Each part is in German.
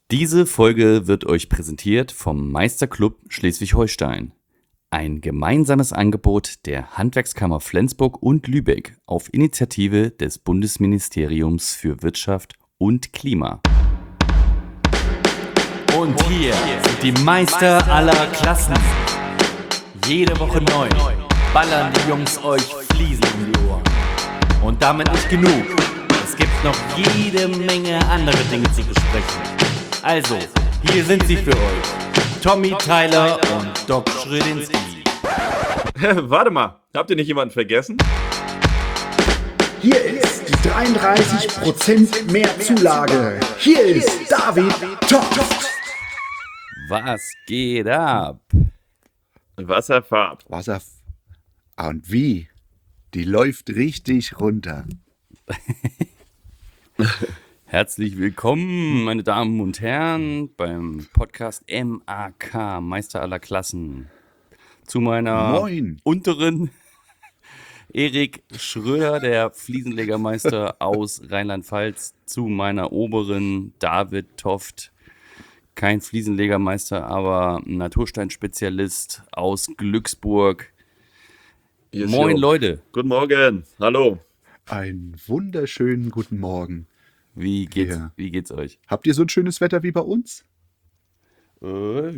Diese Folge wird euch präsentiert vom Meisterclub Schleswig-Holstein. Ein gemeinsames Angebot der Handwerkskammer Flensburg und Lübeck auf Initiative des Bundesministeriums für Wirtschaft und Klima. Und hier sind die Meister aller Klassen. Jede Woche neu ballern die Jungs euch Fliesen um die Ohren. Und damit nicht genug. Es gibt noch jede Menge andere Dinge zu besprechen. Also, hier sind sie für euch. Tommy Tyler und Doc Schrödinski. Warte mal, habt ihr nicht jemanden vergessen? Hier ist die 33% mehr Zulage. Hier ist David Toft. Was geht ab? Wasserfahrt. Und wie? Die läuft richtig runter. Herzlich willkommen, meine Damen und Herren, beim Podcast MAK, Meister aller Klassen. Zu meiner unteren Erik Schröder, der Fliesenlegermeister aus Rheinland-Pfalz, zu meiner oberen David Toft, kein Fliesenlegermeister, aber Natursteinspezialist aus Glücksburg. Yes, Moin, yo. Leute. Guten Morgen, hallo. Einen wunderschönen guten Morgen. Wie geht's euch? Habt ihr so ein schönes Wetter wie bei uns? Bei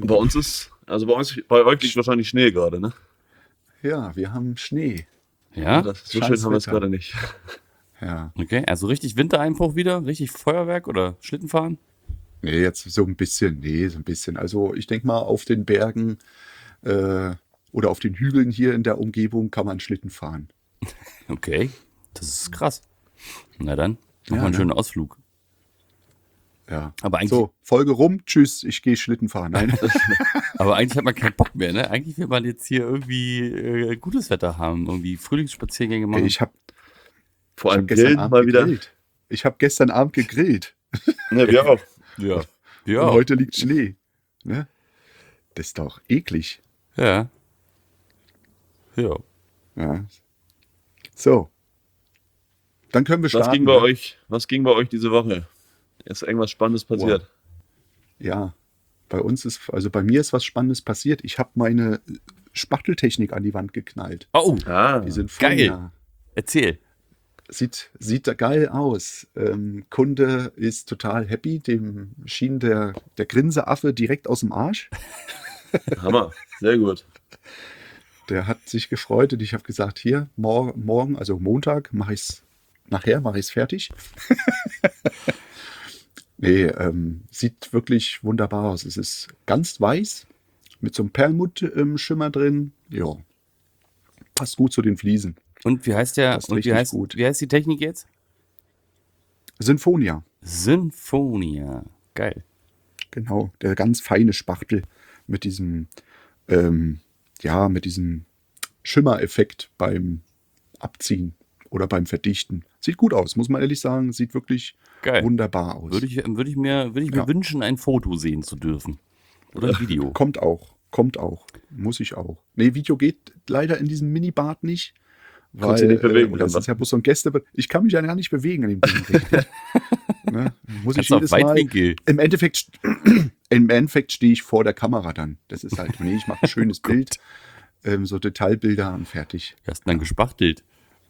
euch liegt wahrscheinlich Schnee gerade, ne? Ja, wir haben Schnee. Ja? So schön haben wir es gerade nicht. Ja. Okay, also richtig Wintereinbruch wieder? Richtig Feuerwerk oder Schlittenfahren? Nee, jetzt so ein bisschen. Also ich denke mal, auf den Bergen oder auf den Hügeln hier in der Umgebung kann man Schlitten fahren. Okay, das ist krass. Na dann, machen wir Ja, einen ne? schönen Ausflug. Ja. Aber eigentlich, So, Folge rum, tschüss, ich gehe Schlitten fahren. Nein. aber eigentlich hat man keinen Bock mehr, ne? Eigentlich will man jetzt hier irgendwie gutes Wetter haben, irgendwie Frühlingsspaziergänge machen. Ich habe Vor allem gestern Grillen Abend mal wieder. gegrillt. Ich habe gestern Abend gegrillt. Ne, wir auch. Ja. Und Ja. heute liegt Schnee. Ne? Das ist doch eklig. Ja. Ja. Ja. So. Dann können wir starten. Was ging bei euch diese Woche? Ist irgendwas Spannendes passiert? Ja. Bei mir ist was Spannendes passiert. Ich habe meine Spachteltechnik an die Wand geknallt. Oh, Die sind geil. Erzähl. Sieht da geil aus. Kunde ist total happy. Dem schien der Grinseaffe direkt aus dem Arsch. Hammer, sehr gut. Der hat sich gefreut und ich habe gesagt, hier, morgen, also Montag, mache ich es fertig. Nee, sieht wirklich wunderbar aus. Es ist ganz weiß, mit so einem Perlmutt-Schimmer drin. Ja, passt gut zu den Fliesen. Und wie heißt der? Das ist Und richtig gut. wie heißt die Technik jetzt? Sinfonia, Sinfonia. Geil. genau, der ganz feine Spachtel mit diesem, mit diesem Schimmereffekt beim Abziehen oder beim Verdichten. Sieht gut aus, muss man ehrlich sagen. Sieht wirklich Geil. wunderbar aus. Würde ich mir Ja. wünschen, ein Foto sehen zu dürfen. Oder ein Video. Kommt auch. Muss ich auch. Nee, Video geht leider in diesem Minibad nicht. Konntest du nicht bewegen, und das oder ist ja bloß so ein Gästebad. Ich kann mich ja gar nicht bewegen an dem Ding richtig. Ne? Muss ich Kannst du auf jedes Mal. Weitwinkel. Im Endeffekt stehe ich vor der Kamera dann. Das ist halt, nee, ich mache ein schönes Bild, so Detailbilder und fertig. Wie hast du dann gespachtelt?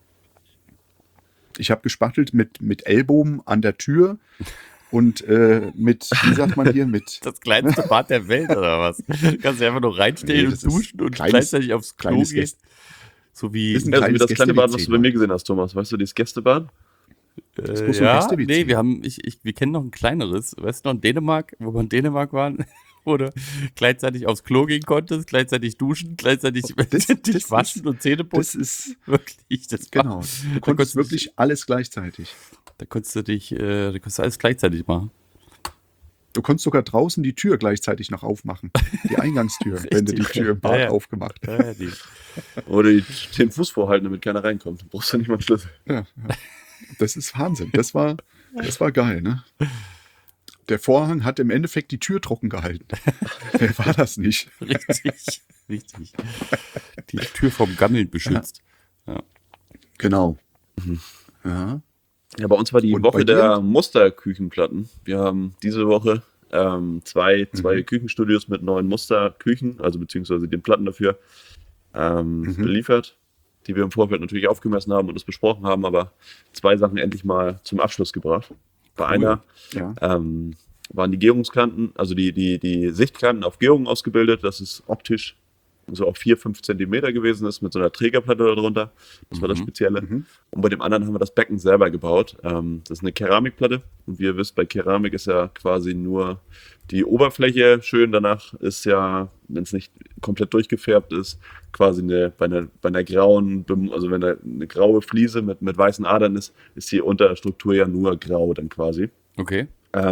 Ich habe gespachtelt mit Ellbogen an der Tür und wie sagt man hier, mit Das kleinste Bad der Welt, oder was? Du kannst ja einfach nur reinstellen Nee, und das ist duschen und kleines- gleichzeitig aufs Klo kleines gehen. Gäste- So wie. Ist ein Also wie kleines das kleine Bad, was du Gäste-WC bei mir gesehen hast, Thomas. Weißt du, dieses Gästebad? Das ist bloß so ein ja, Gäste-WC. nee, wir kennen noch ein kleineres. Weißt du noch, in Dänemark, wo wir in Dänemark waren, wo du gleichzeitig aufs Klo gehen konntest, gleichzeitig duschen, gleichzeitig dich waschen und Zähne Das putzen. ist, Wirklich, das war- genau. Du da konntest du dich- wirklich alles gleichzeitig. Da konntest du alles gleichzeitig machen. Du konntest sogar draußen die Tür gleichzeitig noch aufmachen. Die Eingangstür, wenn du die Richtig. Tür im Bad Ja, ja. aufgemacht hast. Ja, die, Oder den Fuß vorhalten, damit keiner reinkommt. Du brauchst ja nicht mal einen Schlüssel. Ja. Das ist Wahnsinn. Das war geil, ne? Der Vorhang hat im Endeffekt die Tür trocken gehalten. Wer war das nicht? richtig. Die Tür vom Gammeln beschützt. Genau. Ja. Ja, bei uns war die Und Woche bei dir? der Musterküchenplatten. Wir haben diese Woche zwei Küchenstudios mit 9 Musterküchen, also beziehungsweise den Platten dafür, beliefert, die wir im Vorfeld natürlich aufgemessen haben und das besprochen haben, aber 2 Sachen endlich mal zum Abschluss gebracht. Bei einer Ja. waren die Gärungskanten, also die Sichtkanten auf Gärung ausgebildet, dass es optisch so auf 4-5 Zentimeter gewesen ist, mit so einer Trägerplatte darunter. Das war das Spezielle. Und bei dem anderen haben wir das Becken selber gebaut. Das ist eine Keramikplatte. Und wie ihr wisst, bei Keramik ist ja quasi nur die Oberfläche schön. Danach ist ja, wenn es nicht komplett durchgefärbt ist, quasi bei einer grauen, also wenn da eine graue Fliese mit weißen Adern ist die Unterstruktur ja nur grau dann quasi. Okay.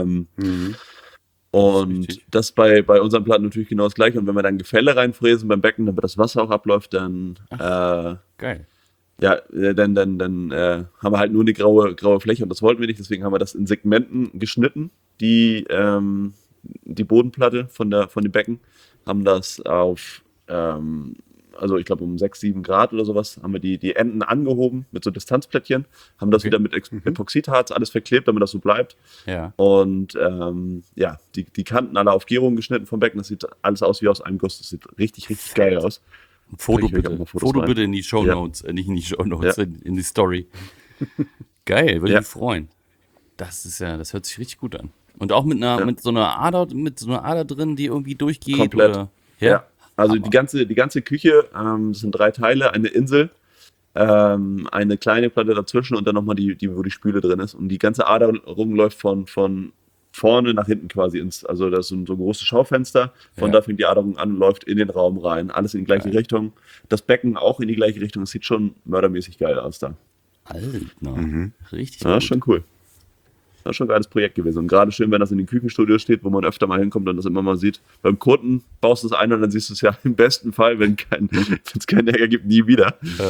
Und wichtig. das bei unseren Platten natürlich genau das gleiche. Und wenn wir dann Gefälle reinfräsen beim Becken, damit das Wasser auch abläuft, dann Geil. dann haben wir halt nur eine graue Fläche und das wollten wir nicht. Deswegen haben wir das in Segmenten geschnitten, die Bodenplatte von dem Becken, haben das auf also ich glaube um 6-7 Grad oder sowas, haben wir die Enden angehoben mit so Distanzplättchen, haben das wieder mit Epoxidharz alles verklebt, damit das so bleibt. Ja. Und die Kanten alle auf Gärung geschnitten vom Becken, das sieht alles aus wie aus einem Guss, das sieht richtig, richtig geil aus. Ein Foto Ich will auch bitte. mal Fotos Foto rein. bitte in die Shownotes. Nicht in die Shownotes, in die Story. Geil, würde Ja. mich freuen. Das hört sich richtig gut an. Und auch mit so einer Ader drin, die irgendwie durchgeht. Komplett. Oder? Ja. Also Hammer. die ganze Küche, das sind 3 Teile, eine Insel, eine kleine Platte dazwischen und dann nochmal wo die Spüle drin ist. Und die ganze Aderung läuft von vorne nach hinten quasi also das ist so ein großes Schaufenster, von da fängt die Aderung an und läuft in den Raum rein. Alles in die gleiche Richtung. Das Becken auch in die gleiche Richtung. Es sieht schon mördermäßig geil aus da. Alter, richtig Ja, gut. schon cool. Das ist schon ein geiles Projekt gewesen. Und gerade schön, wenn das in den Küchenstudios steht, wo man öfter mal hinkommt und das immer mal sieht. Beim Kunden baust du es ein und dann siehst du es ja im besten Fall, wenn es keinen Ärger gibt, nie wieder.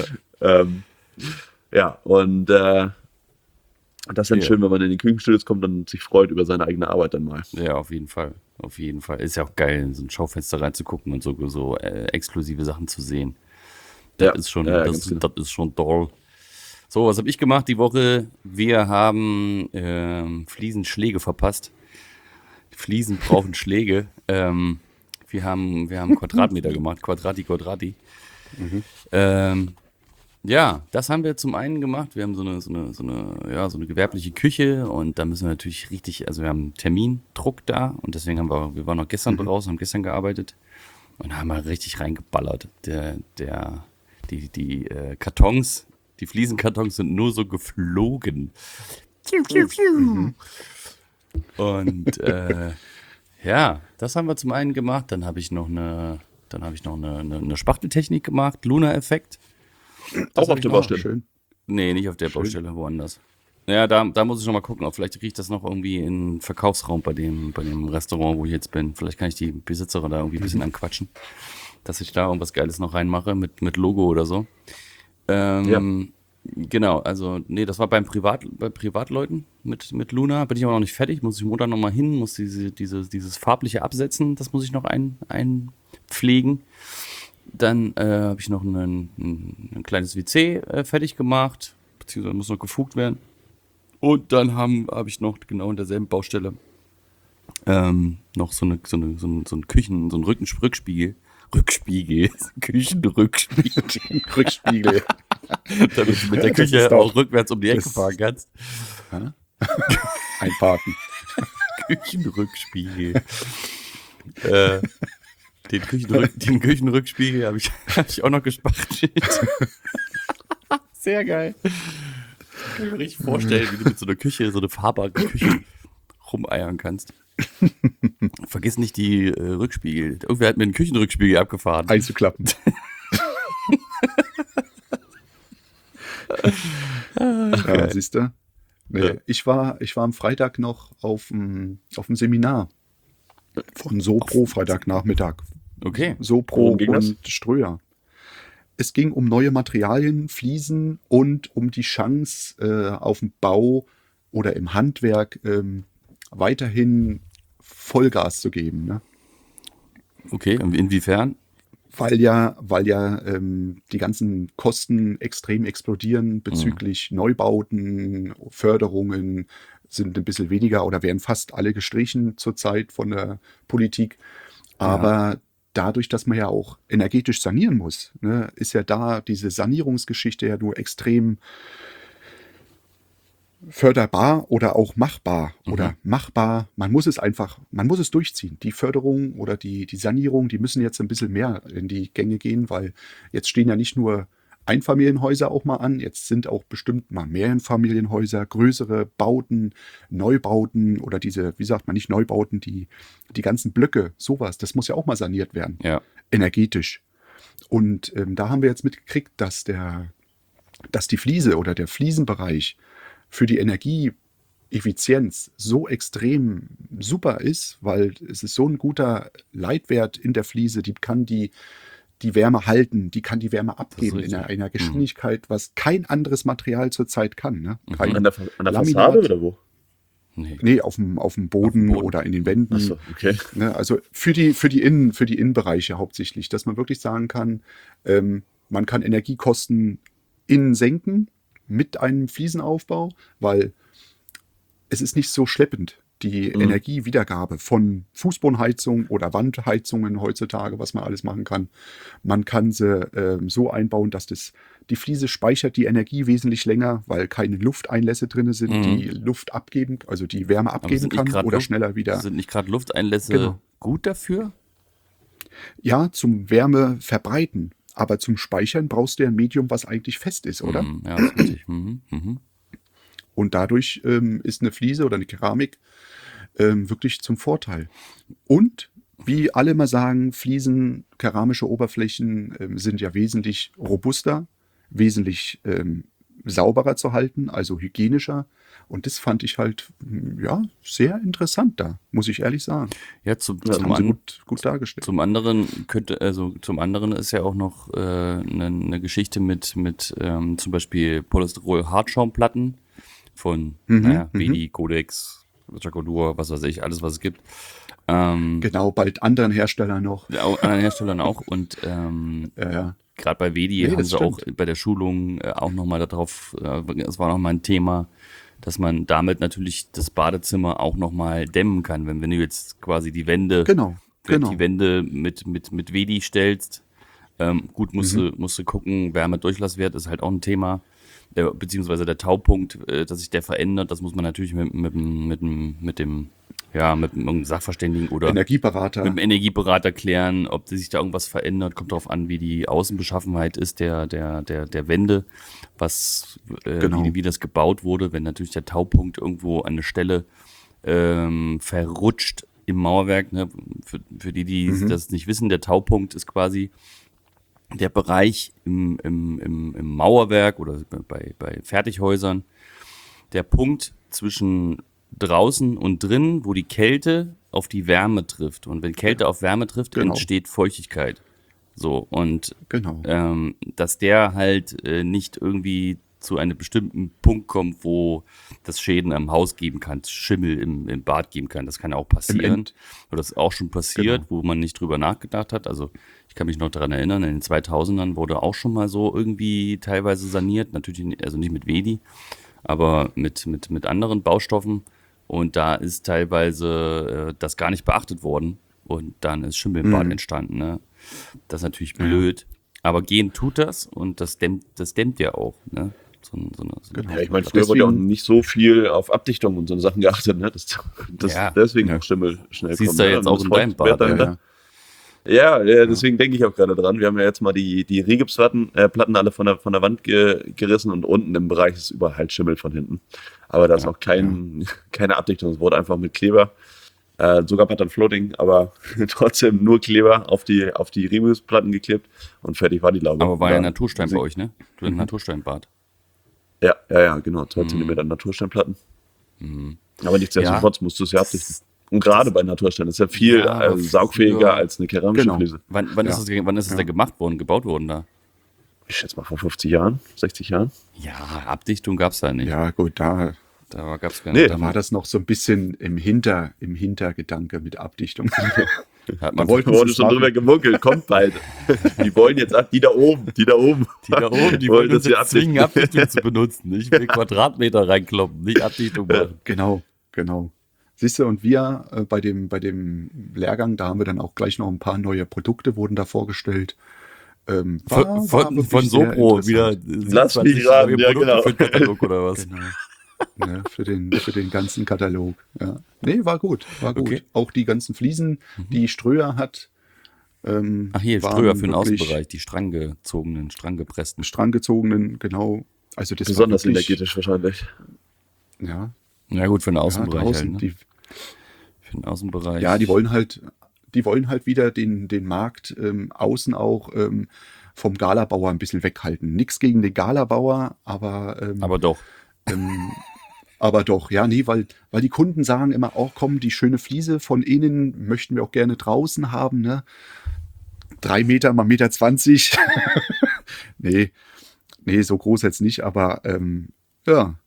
Und das ist dann schön, wenn man in die Küchenstudios kommt und sich freut über seine eigene Arbeit dann mal. Ja, auf jeden Fall. Auf jeden Fall. Ist ja auch geil, in so ein Schaufenster reinzugucken und so exklusive Sachen zu sehen. Das ist schon, ganz genau. das ist schon toll. So, was habe ich gemacht die Woche? Wir haben Fliesenschläge verpasst. Fliesen brauchen Schläge. Wir haben Quadratmeter gemacht, Quadrati. Ja, das haben wir zum einen gemacht. Wir haben so eine gewerbliche Küche und da müssen wir natürlich also wir haben einen Termindruck da und deswegen wir waren noch gestern draußen, haben gestern gearbeitet und haben mal richtig reingeballert. Die Kartons, die Fliesenkartons sind nur so geflogen. Und das haben wir zum einen gemacht. Dann habe ich noch eine Spachteltechnik gemacht, Luna-Effekt. Auch auf der Baustelle. Schön. Nee, nicht auf der Baustelle, woanders. Ja, da muss ich noch mal gucken, ob vielleicht kriege ich das noch irgendwie in den Verkaufsraum bei dem Restaurant, wo ich jetzt bin. Vielleicht kann ich die Besitzerin da irgendwie ein bisschen anquatschen, dass ich da irgendwas Geiles noch reinmache mit Logo oder so. Genau, also nee, das war bei Privatleuten mit Luna. Bin ich aber noch nicht fertig, muss ich Montag noch mal hin, muss dieses farbliche Absetzen, das muss ich noch einpflegen. Dann habe ich noch ein kleines WC fertig gemacht, beziehungsweise muss noch gefugt werden. Und dann habe ich noch genau in derselben Baustelle noch so einen Rückspiegel. Küchenrückspiegel. Rückspiegel. Damit du mit der Das Küche ist doch- auch rückwärts um die Ecke das- fahren kannst. Einparken. Küchenrückspiegel. Den Küchenrückspiegel habe ich auch noch gespachtelt. Sehr geil. Kann ich mir richtig vorstellen, wie du mit so einer Küche, so eine fahrbare Küche rumeiern kannst. Vergiss nicht die Rückspiegel. Irgendwer hat mir einen Küchenrückspiegel abgefahren. Einzuklappen. Ja, siehst du? Nee, Ja. ich war am Freitag noch auf dem Seminar von Sopro, Freitagnachmittag. Okay. Sopro Worum ging das? und Ströer. Es ging um neue Materialien, Fliesen und um die Chance auf dem Bau oder im Handwerk weiterhin Vollgas zu geben. Ne? Okay, und inwiefern? Weil ja die ganzen Kosten extrem explodieren bezüglich Neubauten, Förderungen, sind ein bisschen weniger oder werden fast alle gestrichen zurzeit von der Politik. Aber dadurch, dass man ja auch energetisch sanieren muss, ne, ist ja da diese Sanierungsgeschichte ja nur extrem förderbar oder auch machbar oder machbar. Man muss es durchziehen. Die Förderung oder die Sanierung, die müssen jetzt ein bisschen mehr in die Gänge gehen, weil jetzt stehen ja nicht nur Einfamilienhäuser auch mal an, jetzt sind auch bestimmt mal Mehrfamilienhäuser, größere Bauten, Neubauten oder diese, wie sagt man, nicht Neubauten, die ganzen Blöcke, sowas, das muss ja auch mal saniert werden, energetisch. Und da haben wir jetzt mitgekriegt, dass die Fliese oder der Fliesenbereich für die Energieeffizienz so extrem super ist, weil es ist so ein guter Leitwert in der Fliese, die kann die Wärme halten, die kann die Wärme abgeben in einer Geschwindigkeit, was kein anderes Material zurzeit kann. Ne? An der Fassade oder wo? Nee, auf dem Boden oder in den Wänden. Ach so, okay. Ne? Also für die Innenbereiche hauptsächlich, dass man wirklich sagen kann, man kann Energiekosten innen senken mit einem Fliesenaufbau, weil es ist nicht so schleppend, die Energiewiedergabe von Fußbodenheizung oder Wandheizungen heutzutage, was man alles machen kann. Man kann sie so einbauen, dass die Fliese speichert die Energie wesentlich länger, weil keine Lufteinlässe drin sind, die Luft abgeben, also die Wärme abgeben kann oder schneller wieder. Sind nicht gerade Lufteinlässe gut dafür? Ja, zum Wärme verbreiten. Aber zum Speichern brauchst du ja ein Medium, was eigentlich fest ist, oder? Ja, das ist richtig. Und dadurch ist eine Fliese oder eine Keramik wirklich zum Vorteil. Und wie alle mal sagen, Fliesen, keramische Oberflächen sind ja wesentlich robuster, wesentlich sauberer zu halten, also hygienischer. Und das fand ich halt sehr interessant da, muss ich ehrlich sagen. Ja, das haben sie gut dargestellt. Zum anderen ist ja auch noch eine Geschichte mit zum Beispiel Polystyrol-Hartschaumplatten von Vedi, Codex, Jacodur, was weiß ich, alles was es gibt. Genau, bald anderen Herstellern noch. Anderen Herstellern auch und gerade bei Vedi haben sie auch bei der Schulung auch nochmal darauf, es war nochmal ein Thema, dass man damit natürlich das Badezimmer auch nochmal dämmen kann. Wenn du jetzt quasi die Wände, die Wände mit Vedi stellst, musst du gucken, Wärmedurchlasswert ist halt auch ein Thema, beziehungsweise der Taupunkt, dass sich der verändert, das muss man natürlich mit dem Sachverständigen oder Energieberater. Mit dem Energieberater klären, ob sich da irgendwas verändert. Kommt darauf an, wie die Außenbeschaffenheit ist der Wände, wie das gebaut wurde. Wenn natürlich der Taupunkt irgendwo an eine Stelle verrutscht im Mauerwerk, ne? Für die das nicht wissen, der Taupunkt ist quasi der Bereich im Mauerwerk oder bei Fertighäusern, der Punkt zwischen draußen und drin, wo die Kälte auf die Wärme trifft. Und wenn Kälte auf Wärme trifft, entsteht Feuchtigkeit. So, und dass der halt nicht irgendwie zu einem bestimmten Punkt kommt, wo das Schäden am Haus geben kann, Schimmel im Bad geben kann. Das kann auch passieren. Oder das ist auch schon passiert, wo man nicht drüber nachgedacht hat. Also ich kann mich noch daran erinnern, in den 2000ern wurde auch schon mal so irgendwie teilweise saniert. Natürlich, also nicht mit Vedi, aber mit anderen Baustoffen. Und da ist teilweise das gar nicht beachtet worden. Und dann ist Schimmel im Bad entstanden. Ne? Das ist natürlich blöd. Aber gehen tut das und das dämmt ja auch. Ne? Ja, ich meine, früher wurde ja auch nicht so viel auf Abdichtung und so Sachen geachtet. Ne? Deswegen auch Schimmel schnell kommt. Siehst du jetzt auch in deinem Bad. Ja, deswegen denke ich auch gerade dran. Wir haben ja jetzt mal die Rigipsplatten alle von der Wand gerissen und unten im Bereich ist überall halt Schimmel von hinten. Aber da ist auch keine Abdichtung. Es wurde einfach mit Kleber, sogar Pattern Floating, aber trotzdem nur Kleber auf die Rigipsplatten geklebt und fertig war die Laube. Aber war ja Naturstein bei euch, ne? Du hast ein Natursteinbad. Ja, genau. 2 Zentimeter Natursteinplatten. Aber nichtsdestotrotz musst du es ja abdichten. Und gerade bei Naturstein ist ja viel saugfähiger als eine keramische Fliese. Wann ist es denn gebaut worden da? Ich schätze mal vor 50 Jahren, 60 Jahren. Ja, Abdichtung gab es da nicht. Ja, gut, da gab's gar nicht. Da war das noch so ein bisschen im Hintergedanke mit Abdichtung. Da Da wollten wurde sie schon es drüber machen. gemunkelt, kommt bald. Die wollen jetzt die da oben. Die da oben, die wollen uns das hier jetzt zwingen, Abdichtung zu benutzen. Ich will Quadratmeter reinkloppen, nicht Abdichtung machen. Genau. Siehst du, und wir bei dem Lehrgang, da haben wir dann auch gleich noch ein paar neue Produkte, wurden da vorgestellt. War Von wirklich Sopro sehr interessant. wieder Lass mich 27 raten, neue ja, Produkte genau. für den Katalog oder was? Genau. Ne, für den ganzen Katalog. Ja. Nee, war gut. Okay. Auch die ganzen Fliesen, die Ströer hat. Ach hier, waren Ströer für den wirklich Außenbereich, die stranggezogenen, stranggepressten. Stranggezogenen, genau. Also das Besonders war wirklich, energetisch wahrscheinlich. Ja, Ja gut, für den ja, Außenbereich draußen, halt, ne? Für den Außenbereich. ja, die wollen halt wieder den Markt außen auch vom Galabauer ein bisschen weghalten. Nichts gegen den Galabauer, Aber doch. aber doch, ja, nee, weil die Kunden sagen immer auch, komm, die schöne Fliese von innen möchten wir auch gerne draußen haben, ne? 3 Meter mal 1,20 Meter. Nee, so groß jetzt nicht, aber ja.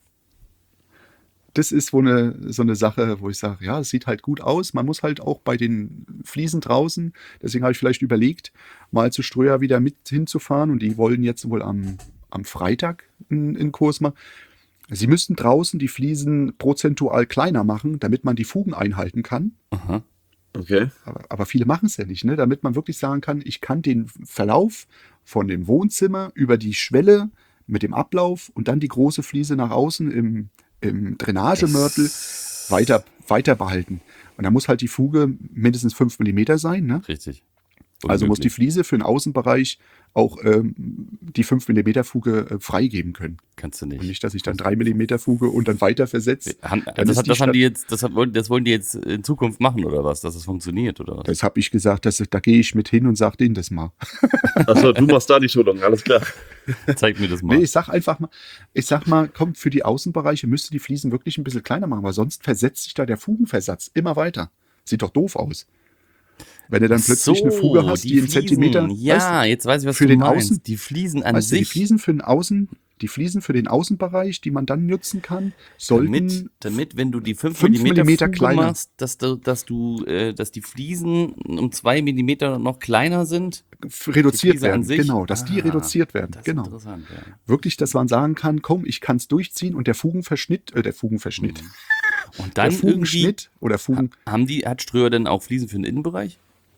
Das ist so eine Sache, wo ich sage, ja, es sieht halt gut aus. Man muss halt auch bei den Fliesen draußen, deswegen habe ich vielleicht überlegt, mal zu Ströer wieder mit hinzufahren, und die wollen jetzt wohl am Freitag einen Kurs machen. Sie müssten draußen die Fliesen prozentual kleiner machen, damit man die Fugen einhalten kann. Aha. Okay. Aber viele machen es ja nicht, ne? Damit man wirklich sagen kann, ich kann den Verlauf von dem Wohnzimmer über die Schwelle mit dem Ablauf und dann die große Fliese nach außen im Drainagemörtel weiter behalten. Und da muss halt die Fuge mindestens 5 mm sein, ne? Richtig. Also muss die Unmöglich. Fliese für den Außenbereich auch die 5 mm Fuge freigeben können. Kannst du Und nicht. nicht, dass ich dann 3 mm Fuge und dann weiter versetzt. Das wollen die jetzt in Zukunft machen oder was? Dass es funktioniert oder was? Das habe ich gesagt, da gehe ich mit hin und sage denen das mal. Achso, du machst da die Schulung, alles klar. Zeig mir das mal. Nee, ich sag mal, komm, für die Außenbereiche müsste die Fliesen wirklich ein bisschen kleiner machen, weil sonst versetzt sich da der Fugenversatz immer weiter. Sieht doch doof aus. Wenn du dann plötzlich eine Fuge hast, die in Zentimeter. Ja, jetzt weiß ich, was für du den meinst. Außen- Die Fliesen an Weißt du, die sich, Fliesen für den Außenbereich, die man dann nutzen kann, sollten damit, wenn du die 5 5 mm Millimeter Fuge kleiner. machst, dass die Fliesen um 2 mm noch kleiner sind. reduziert Fliese an werden. sich? Genau, dass die reduziert werden. Das ist Genau. interessant, ja. Wirklich, dass man sagen kann, komm, ich kann es durchziehen, und der Fugenverschnitt. Und Der dann irgendwie, Fugenschnitt oder Fugen. hat Ströer denn auch Fliesen für den Innenbereich?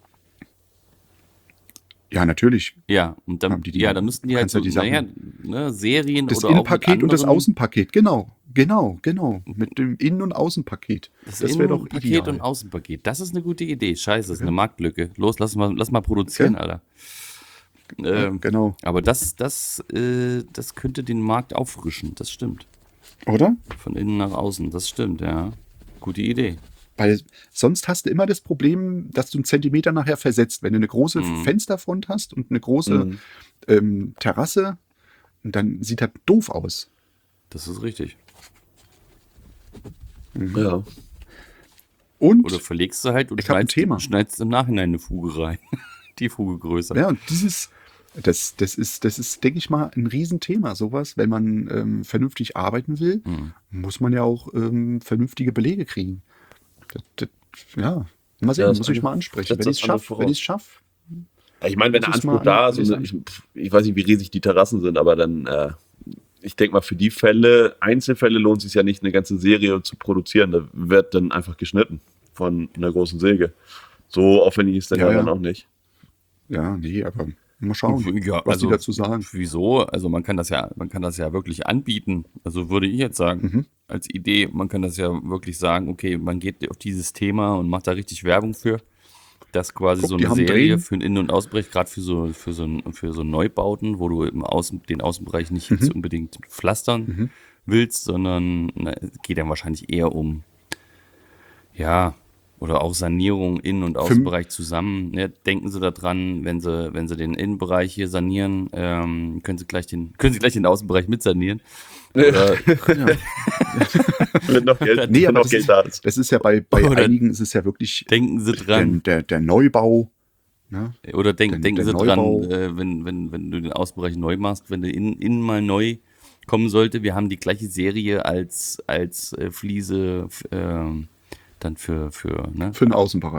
Ja, natürlich. Ja, und dann, Haben die dann müssten die halt kannst ja so, die Sachen- Serien Das oder auch mit Innenpaket und das anderen- Außenpaket. Genau. Mit dem Innen- und Außenpaket. Das wäre doch Innenpaket ideal. und Außenpaket. Das ist eine gute Idee. Scheiße, das ist eine Marktlücke. Los, lass mal produzieren, Ja. Alter. Genau. Aber das könnte den Markt auffrischen. Das stimmt. Oder? Von innen nach außen. Das stimmt, ja. Gute Idee. Weil sonst hast du immer das Problem, dass du einen Zentimeter nachher versetzt. Wenn du eine große Mhm. Fensterfront hast und eine große Terrasse, dann sieht das doof aus. Das ist richtig. Ja. Und Oder verlegst du halt und Ich hab ein Thema. schneidest im Nachhinein eine Fuge rein. Die Fuge größer. ja, und das ist, denke ich mal, ein Riesenthema. Sowas, wenn man vernünftig arbeiten will, muss man ja auch vernünftige Belege kriegen. Ja, mal sehen, Ja, das muss ich eine mal ansprechen. setzt Wenn ich das andere es voraus. schaffe. Ja, ich meine, wenn der Das ist Anspruch mal da eine- ist, und ich weiß nicht, wie riesig die Terrassen sind, aber dann, ich denke mal, für die Fälle, Einzelfälle lohnt es sich ja nicht, eine ganze Serie zu produzieren. Da wird dann einfach geschnitten von einer großen Säge. So aufwendig ist der Ja, dann ja. auch nicht. Ja, nee, aber mal schauen, Ja, was also, die dazu sagen. Wieso? Also man kann das ja wirklich anbieten. Also würde ich jetzt sagen, als Idee, man kann das ja wirklich sagen, okay, man geht auf dieses Thema und macht da richtig Werbung für. Das quasi Guck, so die eine haben Serie Drehen. für einen Innen- und Ausbereich, gerade für so Neubauten, wo du den Außenbereich nicht jetzt unbedingt pflastern willst, sondern es geht ja wahrscheinlich eher um, ja, oder auch Sanierung Innen- und Außenbereich zusammen. Ja, denken Sie daran, wenn Sie den Innenbereich hier sanieren, können Sie gleich den Außenbereich mit sanieren. Oder, Wenn noch Geld, Nee, wenn aber noch Geld da ist. das ist ja bei Oder- einigen, ist es ja wirklich denken Sie dran, der Neubau. Ne? oder denken der Sie Neubau. dran, wenn du den Außenbereich neu machst, wenn du innen mal neu kommen sollte, wir haben die gleiche Serie als Fliese dann für Für den Außenbereich.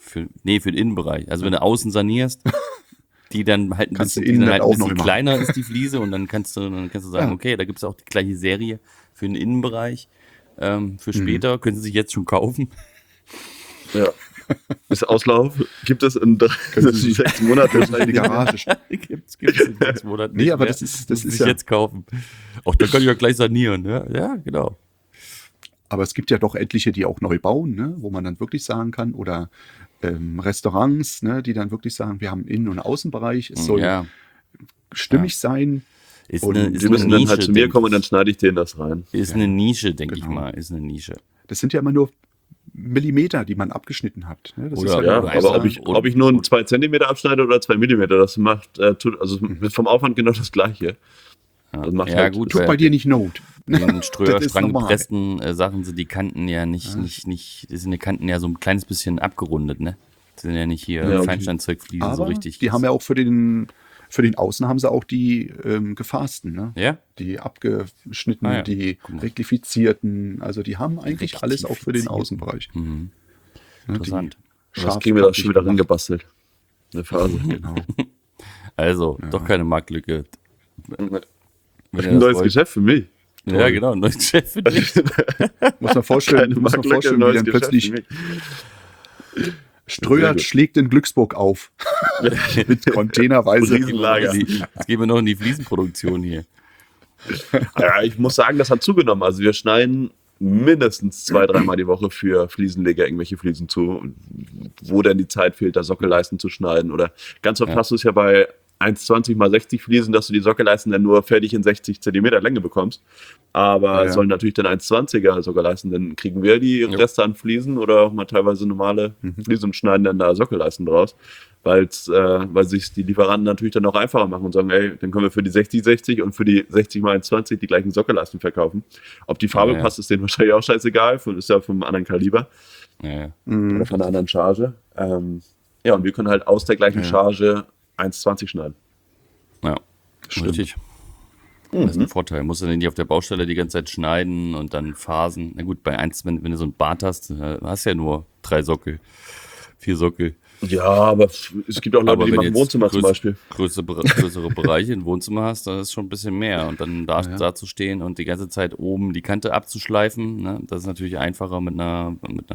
für den Innenbereich. Also wenn du außen sanierst, die dann halt ein Kannst du bisschen, die innen dann halt ein auch noch bisschen machen. kleiner ist die Fliese und dann kannst du sagen, Ja. okay, da gibt es auch die gleiche Serie für den Innenbereich. Für Mhm. später können sie sich jetzt schon kaufen. Ja. Bis Auslauf gibt es in Können Sie sich 6 Monaten in die Garage. gibt's in 6 Monaten Nee, nicht aber mehr. das ist Muss ich ja- jetzt kaufen. Auch da kann ich ja gleich sanieren. Ja, genau. Aber es gibt ja doch etliche, die auch neu bauen, ne? Wo man dann wirklich sagen kann, oder Restaurants, ne? Die dann wirklich sagen, wir haben Innen- und Außenbereich, es soll Ja, stimmig sein. ist Und eine, die ist Die eine müssen dann Nische, halt zu mir denk kommen und dann ich. schneide ich denen das rein. Ist eine Nische, denke ich Genau. mal. Ist eine Nische. Das sind ja immer nur Millimeter, die man abgeschnitten hat. Ne? Das Oder- ist Ja, oder aber einfach- ob ich nur 2 Zentimeter abschneide oder 2 Millimeter, das macht also vom Aufwand genau das Gleiche. Das macht Ja, halt, gut. Tut bei dir nicht Not. In den Das ist normal. stranggepressten Sachen sind die Kanten ja nicht, die sind die Kanten ja so ein kleines bisschen abgerundet, ne? Die sind ja nicht hier Ja, okay. Feinsteinzeugfliesen Aber so richtig. die haben ja auch für den Außen haben sie auch die gefasten, ne? Ja? Die abgeschnittenen, Ah ja, die guck mal. reklifizierten, also die haben eigentlich alles auch für den Reklifizierten. Außenbereich. Mhm. Ne, die Interessant. das kriegen wir da schon wieder scharfkantig rangebastelt. Eine Phase. gemacht. Genau. Also, doch keine Marktlücke. Wenn ihr Ein das neues wollt. Geschäft für mich. Ja, genau, ein neues Chef für dich. Muss man vorstellen, Keine muss man Marktlücke, vorstellen, wie neues dann Geschäft plötzlich für mich. Sehr Ströer gut. schlägt in Glücksburg auf. Mit containerweise. Riesenlager. Jetzt gehen wir noch in die Fliesenproduktion hier. Ja, ich muss sagen, das hat zugenommen. Also wir schneiden mindestens 2-3 Mal die Woche für Fliesenleger irgendwelche Fliesen zu, wo dann die Zeit fehlt, da Sockelleisten zu schneiden. Oder ganz oft Ja. hast du es ja bei 1,20 mal 60 Fliesen, dass du die Sockelleisten dann nur fertig in 60 Zentimeter Länge bekommst. Aber Ja. sollen natürlich dann 1,20er Sockelleisten, dann kriegen wir die Reste an Fliesen oder auch mal teilweise normale Fliesen und schneiden dann da Sockelleisten draus. Weil sich die Lieferanten natürlich dann auch einfacher machen und sagen, ey, dann können wir für die 60-60 und für die 60 mal 1,20 die gleichen Sockelleisten verkaufen. Ob die Farbe Ja, ja. passt, ist denen wahrscheinlich auch scheißegal, ist ja vom anderen Kaliber Ja. oder von einer anderen Charge. Ja, und wir können halt aus der gleichen Charge 1,20 schneiden. Ja, richtig. Das ist ein Vorteil. Musst du nicht auf der Baustelle die ganze Zeit schneiden und dann phasen. Na gut, bei 1, wenn du so ein Bad hast, hast du ja nur 3 Sockel, 4 Sockel. Ja, aber es gibt auch Leute, die machen Wohnzimmer zum Beispiel. Größere Bereiche im Wohnzimmer hast, dann ist schon ein bisschen mehr. Und dann da zu stehen und die ganze Zeit oben die Kante abzuschleifen, ne, das ist natürlich einfacher mit einer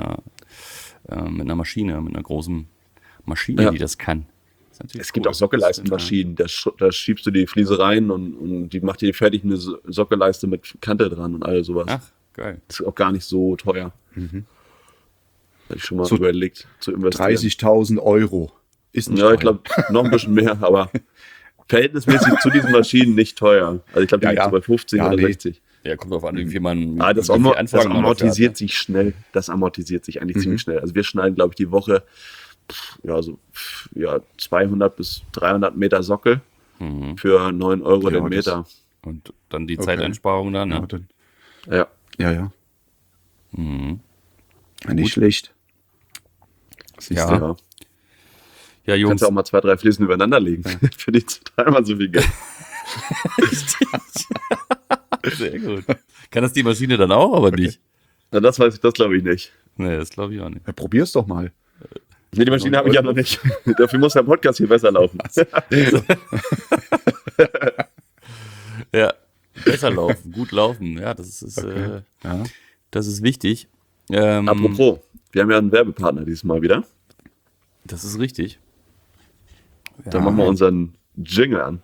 Maschine, mit einer großen Maschine, Ja. die das kann. Das ist natürlich Es gibt cool. auch Sockelleistenmaschinen, da schiebst du die Fliese rein und die macht dir fertig eine Sockelleiste mit Kante dran und all sowas. Ach, geil. Das ist auch gar nicht so teuer. Hätte ich schon mal So überlegt zu investieren. 30.000 Euro. Ist nicht Ja, teuer. ich glaube noch ein bisschen mehr, aber verhältnismäßig zu diesen Maschinen nicht teuer. Also ich glaube, die Ja, liegt ja. so bei 15 Ja, oder nee. 60. Ja, kommt drauf an, wie viel man. Das wie viel Anfragen man dafür amortisiert hat, sich schnell. Das amortisiert sich eigentlich ziemlich schnell. Also wir schneiden, glaube ich, die Woche 200 bis 300 Meter Sockel für 9 Euro Ja, den Meter. ne? Und dann die Zeiteinsparung da, Ja, ne? dann, Ja. ja. Ja, nicht Gut. schlecht. Ja. Ja. Ja, Du Jungs. kannst ja auch mal 2, 3 Fliesen übereinander legen. Für die 3-mal so viel Geld. Sehr gut. Kann das die Maschine dann auch, aber nicht? Na, das glaube ich nicht. Nee, das glaube ich auch nicht. Ja, probier's doch mal. Nee, die Maschine habe ich ja noch nicht. Dafür muss der Podcast hier besser laufen. Ja, besser laufen, gut laufen. Ja, das ist, Ja. das ist wichtig. Apropos, wir haben ja einen Werbepartner dieses Mal wieder. Das ist richtig. Dann machen wir unseren Jingle an.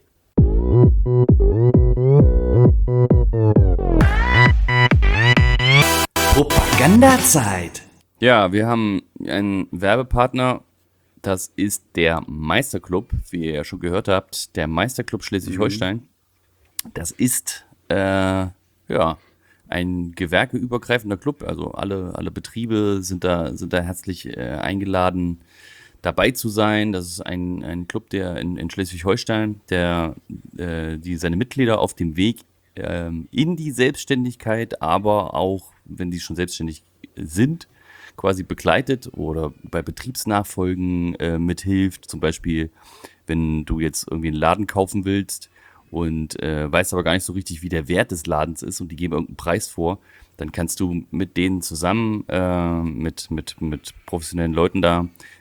Propagandazeit. Ja, wir haben einen Werbepartner. Das ist der Meisterclub, wie ihr ja schon gehört habt. Der Meisterclub Schleswig-Holstein. Das ist ein gewerkeübergreifender Club. Also alle Betriebe sind da herzlich eingeladen, dabei zu sein. Das ist ein Club, der in Schleswig-Holstein, die seine Mitglieder auf dem Weg in die Selbstständigkeit, aber auch, wenn die schon selbstständig sind, quasi begleitet oder bei Betriebsnachfolgen mithilft. Zum Beispiel, wenn du jetzt irgendwie einen Laden kaufen willst und weißt aber gar nicht so richtig, wie der Wert des Ladens ist und die geben irgendeinen Preis vor, dann kannst du mit denen zusammen, mit professionellen Leuten da,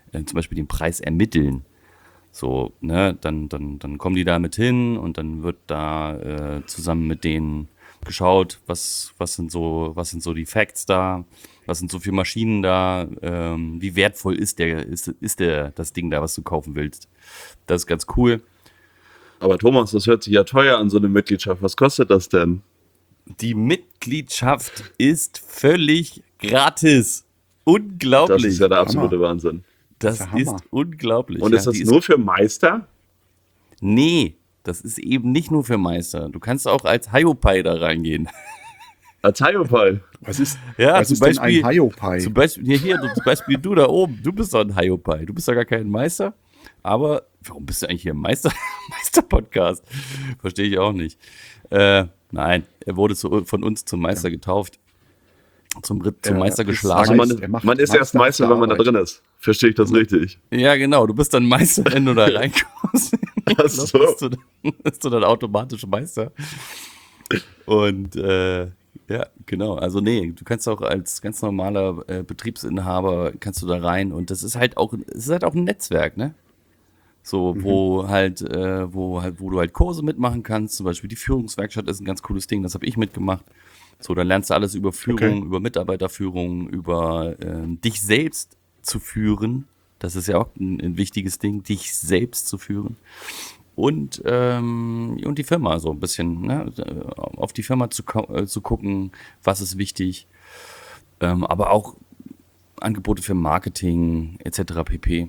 zum Beispiel den Preis ermitteln. So, ne, dann kommen die da mit hin und dann wird da zusammen mit denen geschaut, was sind so die Facts da, was sind so viele Maschinen da, wie wertvoll ist das Ding da, was du kaufen willst. Das ist ganz cool. Aber Thomas, das hört sich ja teuer an, so eine Mitgliedschaft. Was kostet das denn? Die Mitgliedschaft ist völlig gratis. Unglaublich. Das ist ja der absolute Wahnsinn. Das der Hammer. ist unglaublich. Und ist das nur für Meister? Nee, das ist eben nicht nur für Meister. Du kannst auch als Hiopai da reingehen. Als Hiopai. Was ist, Ja, was zum ist denn Beispiel- ein Hiopai? Zum Beispiel, zum Beispiel du da oben, du bist doch ein Hiopai. Du bist doch gar kein Meister. Aber warum bist du eigentlich hier im Meister-Podcast? Verstehe ich auch nicht. Nein, er wurde von uns zum Meister getauft. Zum Meister ist- geschlagen. Also Er macht man ist erst Meister, wenn man da Arbeit. drin ist. Verstehe ich das richtig? Ja, genau. Du bist dann Meister, wenn du da reinkommst. Ach so. Bist du dann automatisch Meister. Und ja, genau. Also nee, du kannst auch als ganz normaler Betriebsinhaber kannst du da rein und das ist halt auch ein Netzwerk, ne? So, wo du halt Kurse mitmachen kannst. Zum Beispiel die Führungswerkstatt ist ein ganz cooles Ding, das habe ich mitgemacht. So, dann lernst du alles über Führung, über Mitarbeiterführung, über dich selbst zu führen. Das ist ja auch ein wichtiges Ding, dich selbst zu führen. Und die Firma so ein bisschen, ne? Auf die Firma zu gucken, was ist wichtig. Aber auch Angebote für Marketing etc. pp.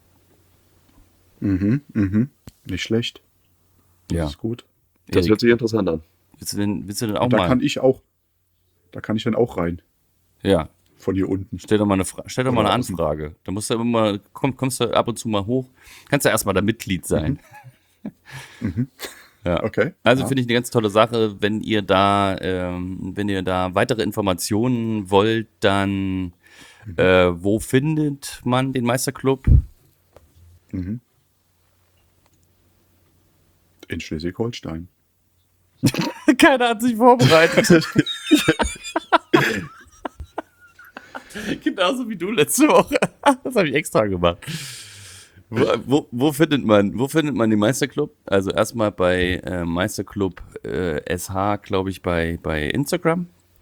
Nicht schlecht. Das Ja. ist gut. Das Erik, hört sich interessant an. willst du denn auch Und da mal? kann ich dann auch rein. Ja, Von hier unten. stell doch mal eine Oder Anfrage. Da musst du immer kommst du ab und zu mal hoch. Kannst ja erstmal da Mitglied sein. Ja. Okay. Also Ja. finde ich eine ganz tolle Sache. Wenn ihr da weitere Informationen wollt, dann wo findet man den Meisterclub? In Schleswig-Holstein. Keiner hat sich vorbereitet. Genauso wie du letzte Woche. Das habe ich extra gemacht. Wo findet man den Meisterclub? Also erstmal bei Meisterclub SH, glaube ich, bei Instagram.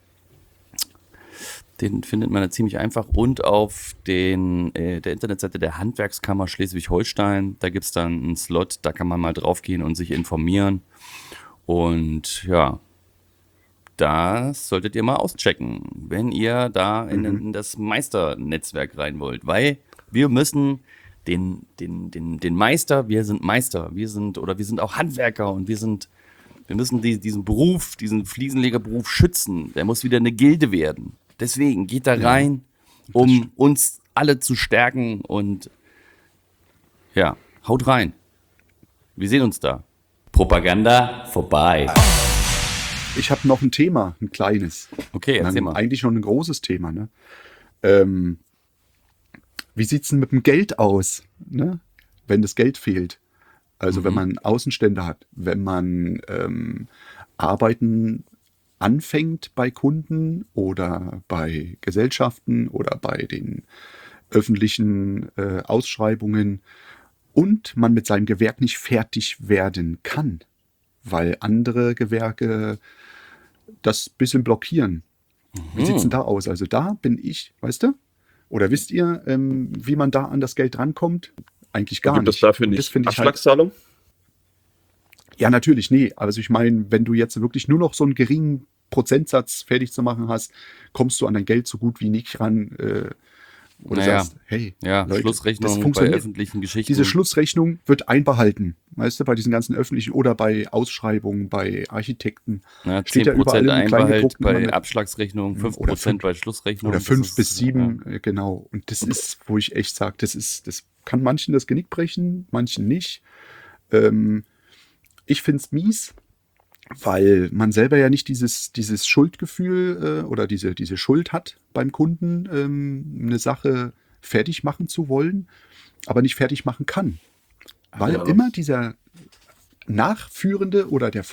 Den findet man da ziemlich einfach. Und auf der Internetseite der Handwerkskammer Schleswig-Holstein, da gibt es dann einen Slot, da kann man mal draufgehen und sich informieren. Und ja, das solltet ihr mal auschecken, wenn ihr da in das Meisternetzwerk rein wollt. Weil wir müssen den Meister, wir sind Meister, wir sind auch Handwerker und wir müssen diesen Beruf, diesen Fliesenlegerberuf schützen. Der muss wieder eine Gilde werden. Deswegen geht da rein, um uns alle zu stärken und ja, haut rein. Wir sehen uns da. Propaganda vorbei. Ich habe noch ein Thema, ein kleines. Okay, erzähl mal. Eigentlich schon ein großes Thema. Ne? Wie sieht es denn mit dem Geld aus, ne? Wenn das Geld fehlt? Also wenn man Außenstände hat, wenn man Arbeiten anfängt bei Kunden oder bei Gesellschaften oder bei den öffentlichen Ausschreibungen und man mit seinem Gewerk nicht fertig werden kann, weil andere Gewerke das bisschen blockieren. Wie sieht es denn da aus? Also da bin ich, weißt du? Oder wisst ihr, wie man da an das Geld rankommt? Eigentlich gar Gibt es nicht. dafür Und nicht das finde ich halt, Abschlagszahlung? ja, natürlich, nee. Also ich meine, wenn du jetzt wirklich nur noch so einen geringen Prozentsatz fertig zu machen hast, kommst du an dein Geld so gut wie nicht ran. Oder Naja. sagst, hey, Ja, Leute, das Schlussrechnung bei funktioniert. öffentlichen Geschichten. Diese Schlussrechnung wird einbehalten, weißt du, bei diesen ganzen öffentlichen oder bei Ausschreibungen, bei Architekten. Ja, steht ja 10% überall im Einbehalt Kleingedruckten immer bei mit. Abschlagsrechnung, 5% Oder fünf- bei Schlussrechnung. Oder Das 5 ist, bis 7, genau. Und das ist, wo ich echt sage, das kann manchen das Genick brechen, manchen nicht. Ich finde es mies, weil man selber ja nicht dieses Schuldgefühl oder diese Schuld hat beim Kunden, eine Sache fertig machen zu wollen, aber nicht fertig machen kann. Weil Ja. immer dieser nachführende oder der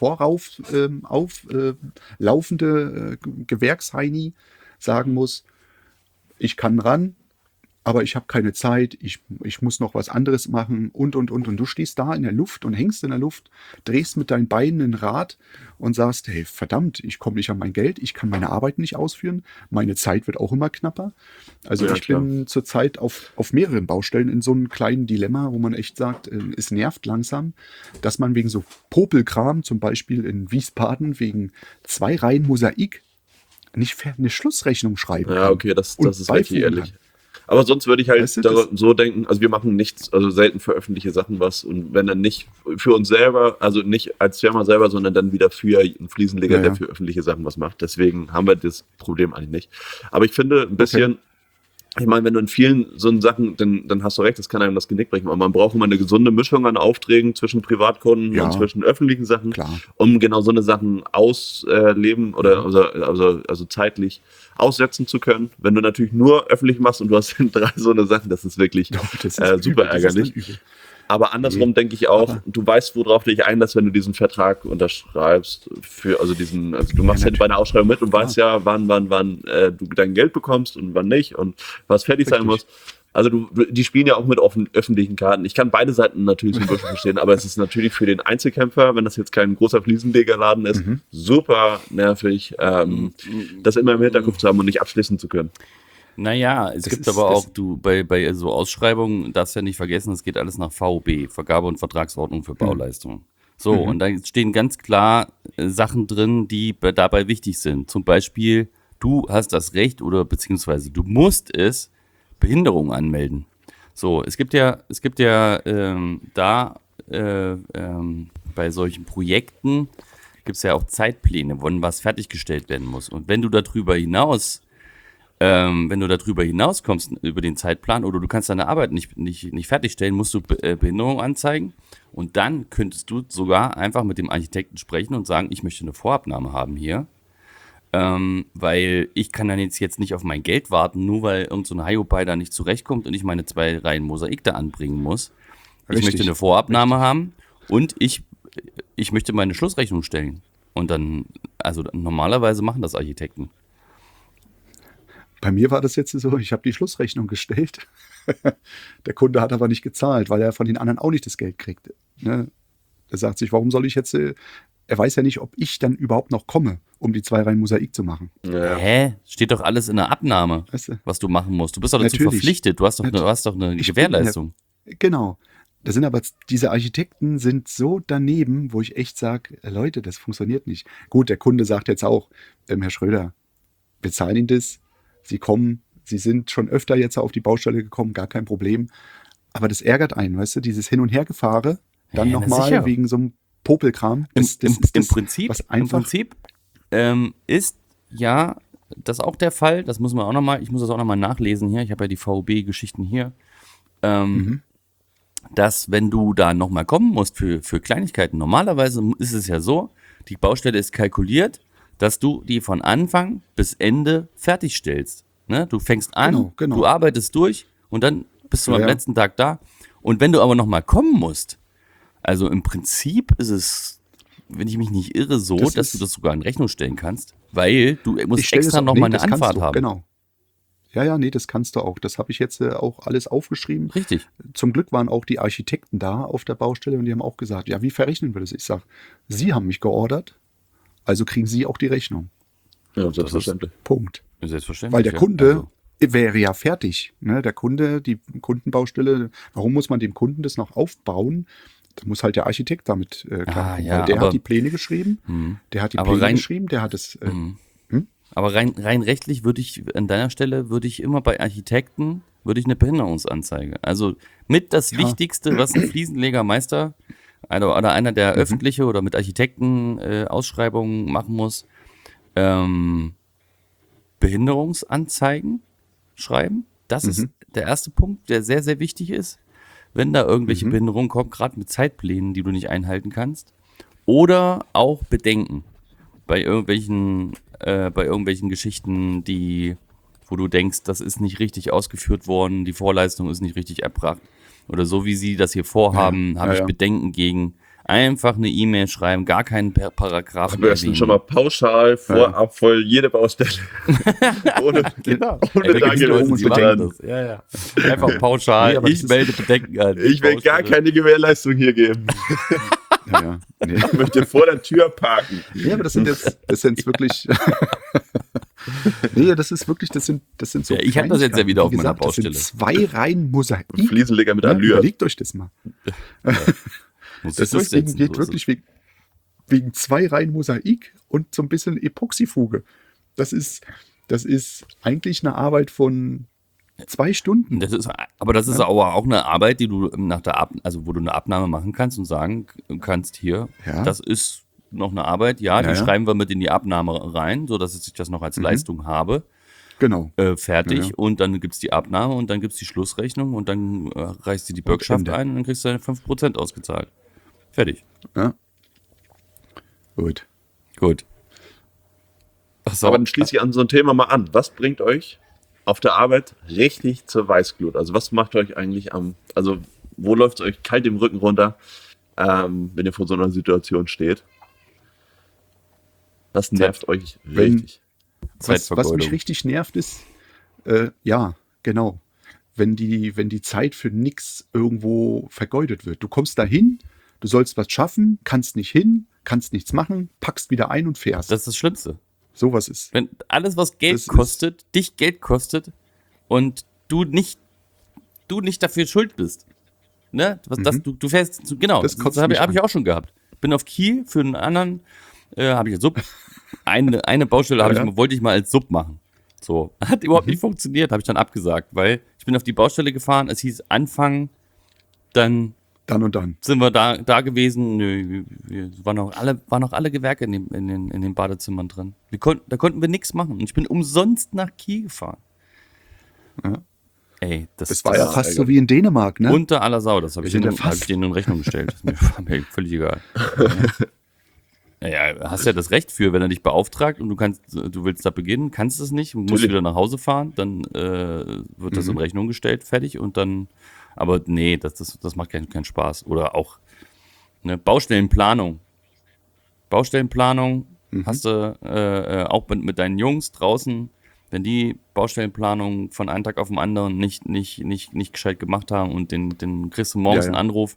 laufende Gewerksheini sagen muss, ich kann ran, aber ich habe keine Zeit, ich muss noch was anderes machen und. Und du stehst da in der Luft und hängst in der Luft, drehst mit deinen Beinen ein Rad und sagst, hey, verdammt, ich komme nicht an mein Geld, ich kann meine Arbeit nicht ausführen, meine Zeit wird auch immer knapper. Also Ja, ich klar. bin zurzeit auf mehreren Baustellen in so einem kleinen Dilemma, wo man echt sagt, es nervt langsam, dass man wegen so Popelkram, zum Beispiel in Wiesbaden, wegen 2 Reihen Mosaik, nicht eine Schlussrechnung schreiben Ja, kann okay, das und ist richtig beifügen ehrlich. kann. Aber sonst würde ich halt Weißt du, das- so denken, also wir machen nichts, also selten veröffentliche Sachen was und wenn dann nicht für uns selber, also nicht als Firma selber, sondern dann wieder für einen Fliesenleger, Ja, der ja. für öffentliche Sachen was macht. Deswegen haben wir das Problem eigentlich nicht. Aber ich finde ein bisschen, ich meine, wenn du in vielen so Sachen, dann hast du recht, das kann einem das Genick brechen. Aber man braucht immer eine gesunde Mischung an Aufträgen zwischen Privatkunden Ja. und zwischen öffentlichen Sachen, Klar. um genau so eine Sachen ausleben oder also zeitlich aussetzen zu können. Wenn du natürlich nur öffentlich machst und du hast dann 3 so eine Sachen, das ist wirklich Das ist super übel, das ist dann ärgerlich. übel. Aber andersrum Nee. denke ich auch, Aber- du weißt, worauf du dich einlässt, wenn du diesen Vertrag unterschreibst. Also du machst ja bei einer Ausschreibung mit und weißt ja, wann du dein Geld bekommst und wann nicht und was fertig sein muss. Richtig. Also die spielen ja auch mit öffentlichen Karten. Ich kann beide Seiten natürlich so ein bisschen verstehen, aber es ist natürlich für den Einzelkämpfer, wenn das jetzt kein großer Fliesenlegerladen ist, super nervig, das immer im Hinterkopf zu haben und nicht abschließen zu können. Naja, es Das gibt ist- aber das- auch, bei so Ausschreibungen, darfst ja nicht vergessen, es geht alles nach VOB, Vergabe- und Vertragsordnung für Bauleistungen. So, und da stehen ganz klar Sachen drin, die dabei wichtig sind. Zum Beispiel, du hast das Recht oder beziehungsweise du musst es, Behinderung anmelden. So, es gibt ja bei solchen Projekten gibt es ja auch Zeitpläne, wann was fertiggestellt werden muss. Und wenn du darüber hinauskommst über den Zeitplan oder du kannst deine Arbeit nicht fertigstellen, musst du Behinderung anzeigen und dann könntest du sogar einfach mit dem Architekten sprechen und sagen, ich möchte eine Vorabnahme haben hier, weil ich kann dann jetzt nicht auf mein Geld warten, nur weil irgend so ein Hiopai da nicht zurechtkommt und ich meine 2 Reihen Mosaik da anbringen muss. Ich Richtig. möchte eine Vorabnahme haben und ich möchte meine Schlussrechnung stellen. Und dann, also normalerweise machen das Architekten. Bei mir war das jetzt so, ich habe die Schlussrechnung gestellt. Der Kunde hat aber nicht gezahlt, weil er von den anderen auch nicht das Geld kriegt. Ne? Er sagt sich, warum soll ich jetzt, er weiß ja nicht, ob ich dann überhaupt noch komme, um die 2 Reihen Mosaik zu machen. Ja. Hä? Steht doch alles in der Abnahme, Weißt du? was du machen musst. Du bist doch dazu Natürlich. verpflichtet. Du hast doch eine Ich bin Gewährleistung. Genau. Da sind aber, diese Architekten sind so daneben, wo ich echt sage, Leute, das funktioniert nicht. Gut, der Kunde sagt jetzt auch, Herr Schröder, wir zahlen Ihnen das, Sie kommen, Sie sind schon öfter jetzt auf die Baustelle gekommen, gar kein Problem. Aber das ärgert einen, weißt du, dieses Hin- und Hergefahre, dann Ja, na nochmal sicher. wegen so einem Popelkram. Im das, Prinzip, was einfach, ist ja das auch der Fall. Das muss man auch nochmal, ich muss das auch nochmal nachlesen hier. Ich habe ja die VOB-Geschichten hier. Dass, wenn du da nochmal kommen musst für Kleinigkeiten, normalerweise ist es ja so, die Baustelle ist kalkuliert, dass du die von Anfang bis Ende fertigstellst. Ne? Du fängst an, Genau. du arbeitest durch und dann bist du Ja, am ja. letzten Tag da. Und wenn du aber nochmal kommen musst, also im Prinzip ist es, wenn ich mich nicht irre, so, Das dass ist- du das sogar in Rechnung stellen kannst, weil du musst stell extra das- nochmal eine das kannst Anfahrt du, haben. Genau. Ja, nee, das kannst du auch. Das habe ich jetzt auch alles aufgeschrieben. Richtig. Zum Glück waren auch die Architekten da auf der Baustelle und die haben auch gesagt, ja, wie verrechnen wir das? Ich sage, Sie haben mich geordert, also kriegen Sie auch die Rechnung. Ja, selbstverständlich. Punkt. Selbstverständlich. Weil der ja. Kunde Also, wäre ja fertig. Ne? Der Kunde, die Kundenbaustelle, warum muss man dem Kunden das noch aufbauen? Da muss halt der Architekt damit klarkommen. ja, weil der aber- hat die Pläne geschrieben, der hat die Aber Pläne rein- geschrieben, der hat es. aber rein rechtlich würde ich, an deiner Stelle, würde ich immer bei Architekten, würde ich eine Behinderungsanzeige. Also mit das Wichtigste, was ein Fliesenlegermeister oder einer, der öffentliche oder mit Architekten Ausschreibungen machen muss, Behinderungsanzeigen schreiben. Das ist der erste Punkt, der sehr, sehr wichtig ist. Wenn da irgendwelche Behinderungen kommen, gerade mit Zeitplänen, die du nicht einhalten kannst. Oder auch Bedenken bei irgendwelchen Geschichten, wo du denkst, das ist nicht richtig ausgeführt worden, die Vorleistung ist nicht richtig erbracht. Oder so wie sie das hier vorhaben, habe ich ja. Bedenken gegen Einfach eine E-Mail schreiben, gar keinen Paragraphen Am besten schon mal pauschal vorab voll jede Baustelle. ohne Genau. ohne da gewesen zu sein. Ja. Einfach pauschal. Nee, aber ich das melde Bedenken an. Ich will gar keine Gewährleistung hier geben. Ja. Nee. Ich möchte vor der Tür parken. Nee, aber das sind jetzt wirklich. Nee, das ist wirklich, das sind so. Ja, ich hab das jetzt ja wieder auf meiner Baustelle. Das sind 2 Reihen Mosaik. Fliesenleger mit Ja, Allure. überlegt euch das mal. Muss Das ich ist durchsetzen, geht so ist wirklich wegen 2 Reihen Mosaik und so ein bisschen Epoxyfuge. Das ist eigentlich eine Arbeit von 2 Stunden. Das ist aber auch eine Arbeit, die du wo du eine Abnahme machen kannst und sagen kannst, hier, Ja. das ist noch eine Arbeit, die Ja. schreiben wir mit in die Abnahme rein, sodass ich das noch als Leistung habe, Genau. fertig, Ja. und dann gibt es die Abnahme und dann gibt es die Schlussrechnung und dann reichst du die Bürgschaft Ende. ein und dann kriegst du deine 5% ausgezahlt. Fertig. Ja. Gut. Gut. Achso, Aber dann schließe ich an so ein Thema mal an. Was bringt euch auf der Arbeit richtig zur Weißglut? Also was macht euch eigentlich also wo läuft es euch kalt im Rücken runter, wenn ihr vor so einer Situation steht? Was nervt euch richtig? Was Zeitvergeudung. mich richtig nervt ist, ja, genau. Wenn die Zeit für nichts irgendwo vergeudet wird. Du kommst dahin, du sollst was schaffen, kannst nicht hin, kannst nichts machen, packst wieder ein und fährst. das ist das Schlimmste. Sowas ist. Wenn alles, was Geld Das ist- kostet, dich Geld kostet und du nicht dafür schuld bist. Ne? Du fährst, genau, Das das kotzt habe mich ich an. auch schon gehabt. Bin auf Kiel für einen anderen, habe ich als Sub, eine Baustelle Ja. wollte ich mal als Sub machen. So, hat überhaupt nicht funktioniert, habe ich dann abgesagt, weil ich bin auf die Baustelle gefahren, es hieß anfangen, dann Dann und dann. sind wir da gewesen. Nö, waren noch alle Gewerke in den Badezimmern drin. Da konnten wir nichts machen. Und ich bin umsonst nach Kiel gefahren. Ja. Ey, Das war ja fast so wie in Dänemark, ne? unter aller Sau. Das habe ich Wir sind denen ja fast- in Rechnung gestellt. Das war mir völlig egal. Naja, hast ja das Recht für, wenn er dich beauftragt und du willst da beginnen, kannst es nicht, musst Natürlich. wieder nach Hause fahren, dann wird das in Rechnung gestellt, fertig, und dann, aber nee, das macht keinen Spaß. Oder auch ne, Baustellenplanung. Hast du auch mit deinen Jungs draußen, wenn die Baustellenplanung von einem Tag auf den anderen nicht gescheit gemacht haben und den kriegst du morgens Ja, ja. einen Anruf,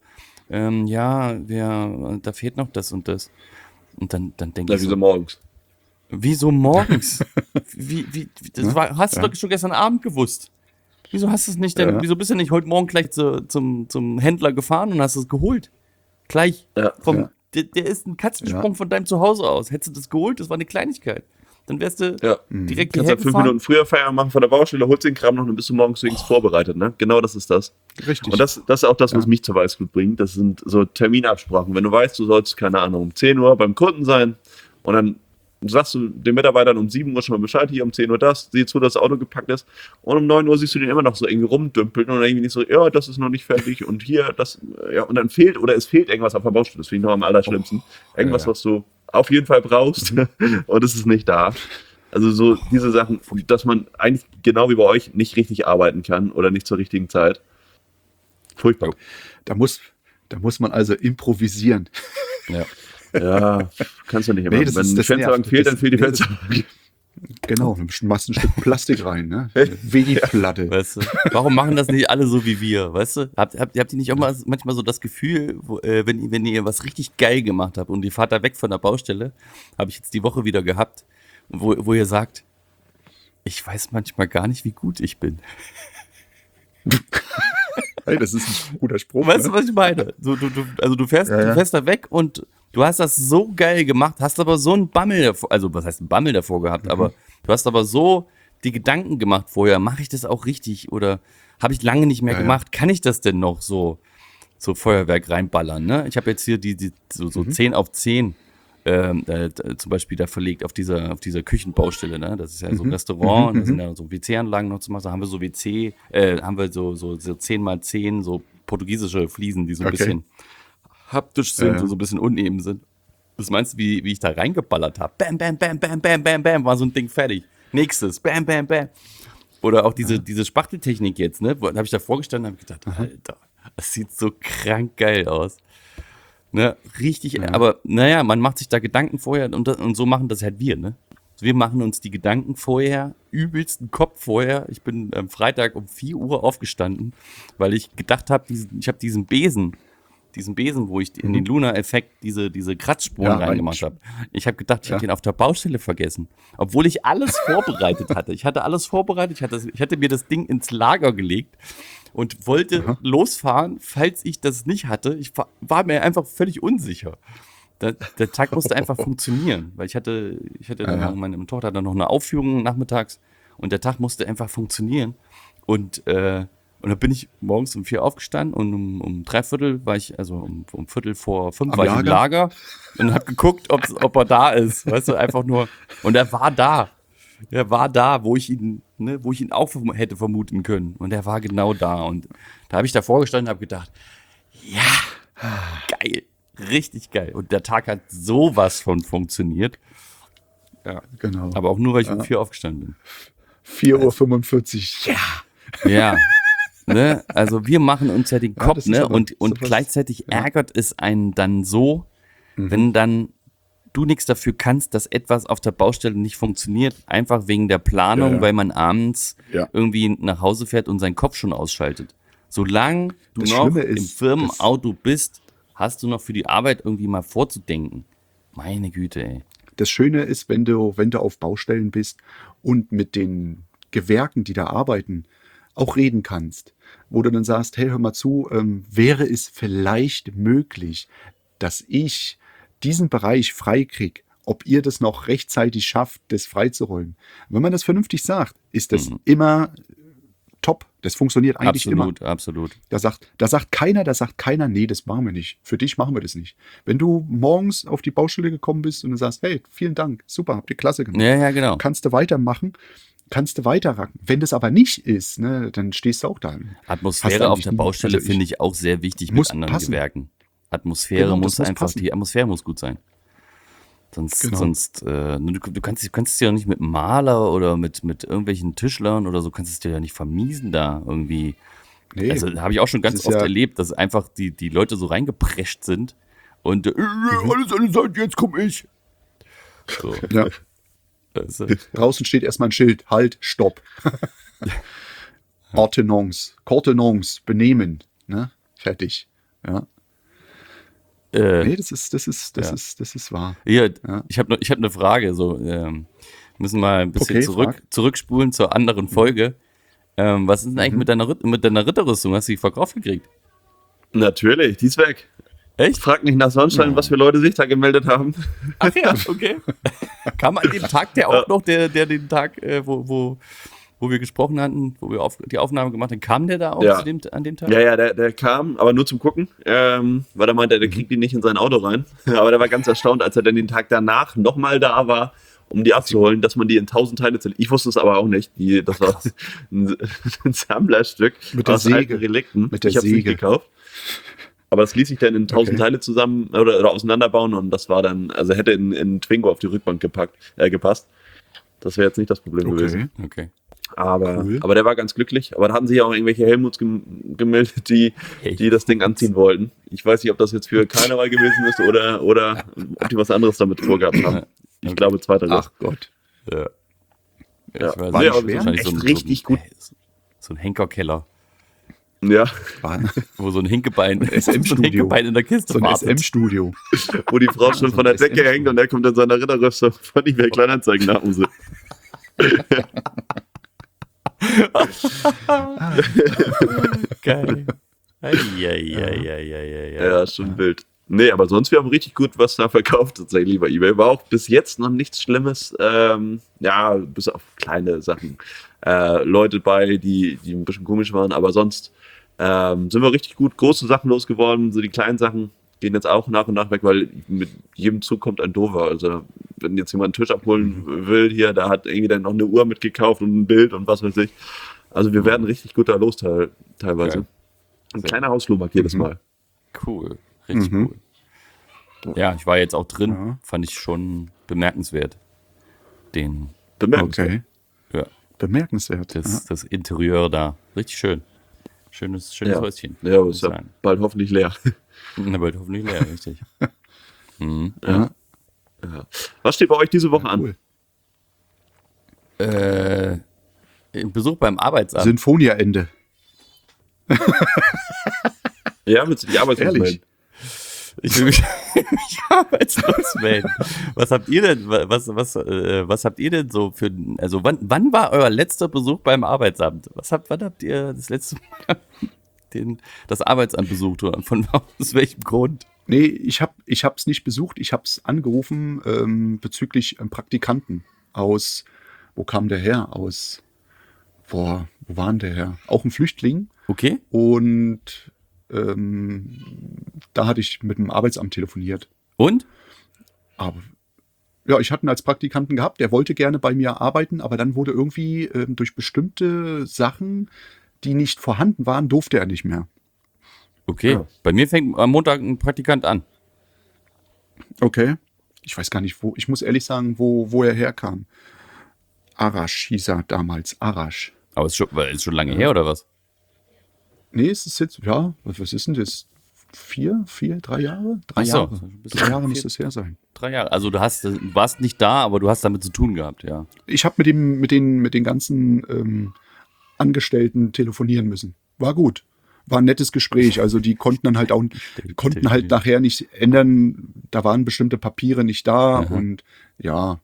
da fehlt noch das und das. Und dann denke Ja, ich wie so, so morgens. wieso morgens? Hast du doch schon gestern Abend gewusst. Wieso hast du es nicht denn? Ja. Wieso bist du nicht heute Morgen gleich zum Händler gefahren und hast es geholt? Gleich. Ja. Ja. Der ist ein Katzensprung von deinem Zuhause aus. Hättest du das geholt, das war eine Kleinigkeit. Dann wärst du Ja. direkt Kannst hierher halt 5 gefahren. Minuten früher Feierabend machen von der Baustelle, holst den Kram noch und dann bist du morgens wenigstens vorbereitet. Ne? Genau das ist das. Richtig. Und das ist auch das, was mich zur Weißglut bringt. Das sind so Terminabsprachen. Wenn du weißt, du sollst, keine Ahnung, um 10 Uhr beim Kunden sein und dann sagst du den Mitarbeitern um 7 Uhr schon mal Bescheid, hier um 10 Uhr das, sieh zu, dass das Auto gepackt ist, und um 9 Uhr siehst du den immer noch so irgendwie rumdümpeln und dann irgendwie nicht so, ja, das ist noch nicht fertig und hier, das, ja, und dann fehlt irgendwas auf der Baustelle, das finde ich noch am allerschlimmsten. Irgendwas, ja. was du auf jeden Fall brauchst und es ist nicht da. Also so diese Sachen, dass man eigentlich genau wie bei euch nicht richtig arbeiten kann oder nicht zur richtigen Zeit. Furchtbar. Da muss man also improvisieren. Ja. Ja, kannst du nicht immer. Nee, das Wenn ist- die das Fensterbank nervt. fehlt, Das- dann fehlt die nee, das- Fensterbank. Genau, dann machst du ein Stück Plastik rein, ne? Vegi-Platte. Weißt du? Warum machen das nicht alle so wie wir? Weißt du? Habt ihr nicht auch manchmal so das Gefühl, wenn ihr was richtig geil gemacht habt und ihr fahrt da weg von der Baustelle, habe ich jetzt die Woche wieder gehabt, wo ihr sagt, ich weiß manchmal gar nicht, wie gut ich bin. Hey, das ist ein guter Spruch. Weißt du, Ne? was ich meine? Du fährst Ja. da weg und du hast das so geil gemacht, hast aber so einen Bammel davor, also was heißt ein Bammel davor gehabt, aber du hast aber so die Gedanken gemacht vorher, mache ich das auch richtig oder habe ich lange nicht mehr Ja, ja. gemacht, kann ich das denn noch so Feuerwerk reinballern, ne? Ich habe jetzt hier so 10 auf 10 zum Beispiel da verlegt auf dieser Küchenbaustelle, ne? Das ist ja so ein Restaurant, und da sind ja so WC-Anlagen noch zu machen, da haben wir so haben wir so 10x10 so portugiesische Fliesen, die so ein Okay. bisschen haptisch sind, Ja. und so ein bisschen uneben sind. Was meinst du, wie ich da reingeballert habe? Bam, bam, bam, bam, bam, bam, bam, war so ein Ding fertig. Nächstes, bam, bam, bam. Oder auch diese Spachteltechnik jetzt, ne? Da habe ich da vorgestanden und habe gedacht, Alter, das sieht so krank geil aus. Ne, richtig, aber naja, man macht sich da Gedanken vorher und so machen das halt wir, ne? Wir machen uns die Gedanken vorher, übelsten Kopf vorher. Ich bin am Freitag um 4 Uhr aufgestanden, weil ich gedacht habe, ich habe diesen Besen, wo ich in den Lunar-Effekt diese Kratzspuren reingemacht habe. Ich habe gedacht, ich habe den auf der Baustelle vergessen. Obwohl ich alles vorbereitet hatte. Ich hatte alles vorbereitet, ich hatte mir das Ding ins Lager gelegt und wollte losfahren, falls ich das nicht hatte. Ich war mir einfach völlig unsicher. Der Tag musste einfach funktionieren, weil ich hatte meine Tochter hatte noch eine Aufführung nachmittags und der Tag musste einfach funktionieren. Und dann bin ich morgens um 4 aufgestanden und um 3/4 war ich, also um 4:45 war ich im Lager und habe geguckt, ob er da ist. Weißt du, einfach nur. Und er war da. Er war da, wo ich ihn auch hätte vermuten können. Und er war genau da. Und da habe ich davor gestanden und habe gedacht, ja, geil. Richtig geil. Und der Tag hat sowas von funktioniert. Ja, Genau. aber auch nur, weil ich um 4 aufgestanden bin. 4:45 Uhr, ja. Ja. Ne? Also wir machen uns ja den Kopf, das ist ne? aber- Und ist aber- gleichzeitig ärgert es einen dann so, wenn dann du nichts dafür kannst, dass etwas auf der Baustelle nicht funktioniert, einfach wegen der Planung, weil man abends irgendwie nach Hause fährt und seinen Kopf schon ausschaltet. Solange du Das noch Schlimme im ist, Firmenauto bist, hast du noch für die Arbeit irgendwie mal vorzudenken. Meine Güte, ey. Das Schöne ist, wenn du auf Baustellen bist und mit den Gewerken, die da arbeiten, auch reden kannst, wo du dann sagst, hey, hör mal zu, wäre es vielleicht möglich, dass ich diesen Bereich freikriege, ob ihr das noch rechtzeitig schafft, das freizuräumen. Wenn man das vernünftig sagt, ist das immer top. Das funktioniert eigentlich immer. Absolut. Da sagt keiner, nee, das machen wir nicht. Für dich machen wir das nicht. Wenn du morgens auf die Baustelle gekommen bist und du sagst, hey, vielen Dank, super, habt ihr klasse gemacht. Ja, genau. Kannst du weitermachen, kannst du weiterracken. Wenn das aber nicht ist, ne, dann stehst du auch da. Hast Atmosphäre dann auf nicht der nur- Baustelle also finde ich auch sehr wichtig muss mit anderen passen. Gewerken. Atmosphäre Genau, das muss muss einfach, passen. die Atmosphäre muss gut sein. Genau. Sonst du kannst es dir ja nicht mit einem Maler oder mit irgendwelchen Tischlern oder so, kannst es dir ja nicht vermiesen da irgendwie. Nee, Also habe ich auch schon ganz ist oft ja- erlebt, dass einfach die Leute so reingeprescht sind und alles Seite, jetzt komm ich. So, ja. also, Draußen steht erstmal ein Schild, halt, stopp. Ordnance, benehmen, ne? Fertig. Ja. Nee, das ist wahr. hier, Ja. ich hab eine Frage, so müssen mal ein bisschen Okay, zurückspulen zur anderen Folge. Was ist denn eigentlich mit deiner Ritterrüstung? Hast du die verkauft gekriegt? Natürlich, die ist weg. Echt? Frag nicht nach Sonnenschein, was für Leute sich da gemeldet haben. Ach ja, okay. Kam an dem Tag der auch noch, der den Tag, wo wir gesprochen hatten, wo wir die Aufnahme gemacht haben, kam der da auch Ja. an dem Tag? Ja, der kam, aber nur zum Gucken, weil er meinte, der kriegt die nicht in sein Auto rein. Aber der war ganz erstaunt, als er dann den Tag danach nochmal da war, um die abzuholen, dass man die in 1000 Teile zerlegt. Ich wusste es aber auch nicht. Das war ein Sammlerstück Mit der aus Säge. alten Relikten. Mit der Ich habe es nicht Säge. gekauft. Aber es ließ sich dann in 1000 Teile zusammen oder auseinanderbauen und das war dann, also hätte in Twingo auf die Rückbank gepasst. Das wäre jetzt nicht das Problem gewesen. Okay. Aber, Cool. aber der war ganz glücklich. Aber da hatten sich auch irgendwelche Helmuts gemeldet, die das Ding anziehen wollten. Ich weiß nicht, ob das jetzt für Karneval gewesen ist oder ob die was anderes damit vorgehabt haben. Ich glaube, zweiteres. Ach Gott. Ja. Ja. Ich weiß Nee, nicht, aber wahrscheinlich echt richtig gut. So ein Henkerkeller, Ja, War wo so ein Hinkebein, SM-Studio. in der Kiste so ein wartet. SM-Studio. wo die Frau schon von der Decke hängt und er kommt in seiner Ritterrüstung von eBay Kleinanzeigen nach Hause. Geil. Ja. Ja, ist schon wild. Nee, aber sonst, wir haben richtig gut was da verkauft, tatsächlich bei eBay. War auch bis jetzt noch nichts Schlimmes. Ja, bis auf kleine Sachen. Leute bei, die ein bisschen komisch waren, aber sonst sind wir richtig gut große Sachen losgeworden. So die kleinen Sachen gehen jetzt auch nach und nach weg, weil mit jedem Zug kommt ein Doofer. Also, wenn jetzt jemand einen Tisch abholen will hier, da hat irgendwie dann noch eine Uhr mitgekauft und ein Bild und was weiß ich. Also, wir werden richtig gut da los teilweise. Geil. Ein kleiner Hausflohmarkt jedes Mal. Cool. Richtig cool. Ja, ich war jetzt auch drin. Ja. Fand ich schon bemerkenswert. Bemerkenswert. Okay. Ja, Bemerkenswert. das Interieur da. Richtig schön. Schönes Ja. Häuschen. Ja, aber muss ist ja ich sagen. bald hoffentlich leer. Na, bald hoffentlich leer, richtig. Ja. Ja. Was steht bei euch diese Woche an? Cool. Besuch beim Arbeitsamt. Sinfonia-Ende. Ja, willst du die Arbeitslos Ehrlich? melden? Ich will mich arbeitslos melden. Was habt ihr denn, was habt ihr denn so für, also wann war euer letzter Besuch beim Arbeitsamt? Wann habt ihr das letzte Mal das Arbeitsamt besucht? Oder aus welchem Grund? Nee, ich hab's nicht besucht, ich hab's angerufen bezüglich einem Praktikanten aus, wo kam der her? Wo war denn der her? Auch ein Flüchtling. Okay. Und da hatte ich mit dem Arbeitsamt telefoniert. Und? Aber ja, ich hatte ihn als Praktikanten gehabt, der wollte gerne bei mir arbeiten, aber dann wurde irgendwie durch bestimmte Sachen, die nicht vorhanden waren, durfte er nicht mehr. Okay. Ja. Bei mir fängt am Montag ein Praktikant an. Okay. Ich weiß gar nicht, ich muss ehrlich sagen, wo er herkam. Arash hieß er damals, Arash. Aber ist schon lange her, oder was? Nee, es ist jetzt, ja, was ist denn das? 3 Jahre? 3 Ach so. Jahre. 3 Jahre muss das her sein. 3 Jahre. Also du warst nicht da, aber du hast damit zu tun gehabt, ja. Ich habe mit den ganzen Angestellten telefonieren müssen. War gut. War ein nettes Gespräch. Also die konnten dann konnten halt nachher nicht ändern. Da waren bestimmte Papiere nicht da und ja,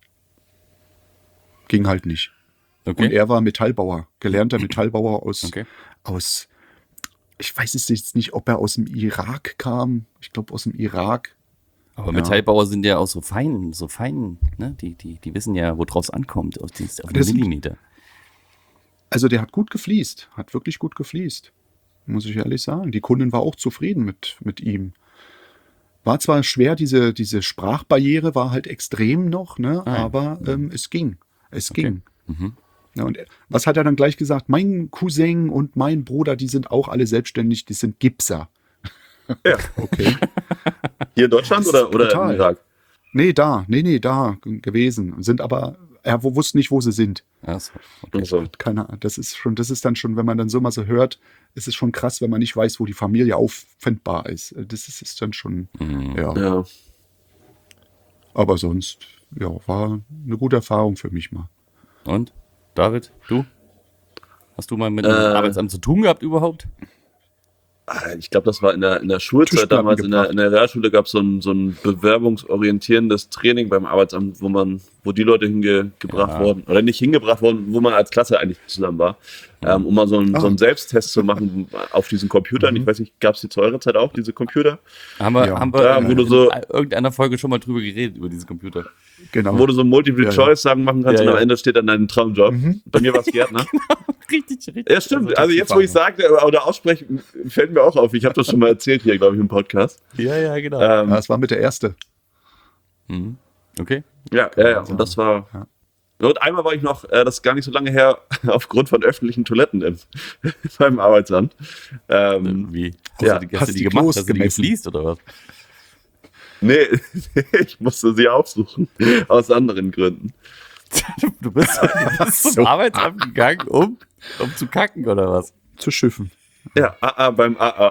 ging halt nicht. Okay. Und er war Metallbauer, gelernter Metallbauer Okay. aus, ich weiß es jetzt nicht, ob er aus dem Irak kam. Ich glaube aus dem Irak. Aber Ja. Metallbauer sind ja auch so fein, ne? Die wissen ja, worauf es ankommt, auf den Das sind- Millimeter. Also der hat gut gefliest, hat wirklich gut gefliest. Muss ich ehrlich sagen. Die Kundin war auch zufrieden mit ihm. War zwar schwer, diese Sprachbarriere war halt extrem noch, ne? Ah, ja. Aber es ging. Es ging. Mhm. Ja, und was hat er dann gleich gesagt? Mein Cousin und mein Bruder, die sind auch alle selbstständig, die sind Gipser. Ja. Okay. Hier in Deutschland oder brutal. im Irak? Nee, da gewesen. Sind aber, er wusste nicht, wo sie sind. Ja, so. Okay. Also, Keine Ahnung. Das ist dann schon, wenn man dann so mal so hört, ist es schon krass, wenn man nicht weiß, wo die Familie auffindbar ist. Das ist dann schon, ja. ja. Aber sonst, ja, war eine gute Erfahrung für mich mal. Und? David, du? Hast du mal mit einem Arbeitsamt zu tun gehabt überhaupt? Ich glaube, das war in der Schulzeit Tischplatten damals, in gebracht. der Realschule gab es so ein bewerbungsorientierendes Training beim Arbeitsamt, wo die Leute hingebracht Ja. wurden, oder nicht hingebracht wurden, wo man als Klasse eigentlich zusammen war, um mal so einen Selbsttest zu machen auf diesen Computern. Ich weiß nicht, gab es die zu eurer Zeit auch, diese Computer? Haben wir Ja, wo in du so- irgendeiner Folge schon mal drüber geredet, über diesen Computer. Genau. Wo du so Multiple-Choice-Sachen machen kannst Ja, und am ja. Ende steht dann dein Traumjob. Bei mir war es Gärtner. Richtig. Ja, stimmt. Also jetzt, wo ich sage oder ausspreche, fällt mir auch auf. Ich habe das schon mal erzählt hier, glaube ich, im Podcast. Ja, genau. Ja, das war mit der erste. Okay. Ja. Und das war. Ja. Und einmal war ich noch, das ist gar nicht so lange her, aufgrund von öffentlichen Toiletten beim Arbeitsamt. Wie? Ja, Hast du hast die die gemacht? Klos Hast du die gemessen? gefliest oder was? Nee, ich musste sie aufsuchen. Aus anderen Gründen. Du bist zum Arbeitsamt gegangen, um zu kacken oder was? Zu Schiffen. Ja, AA beim AA.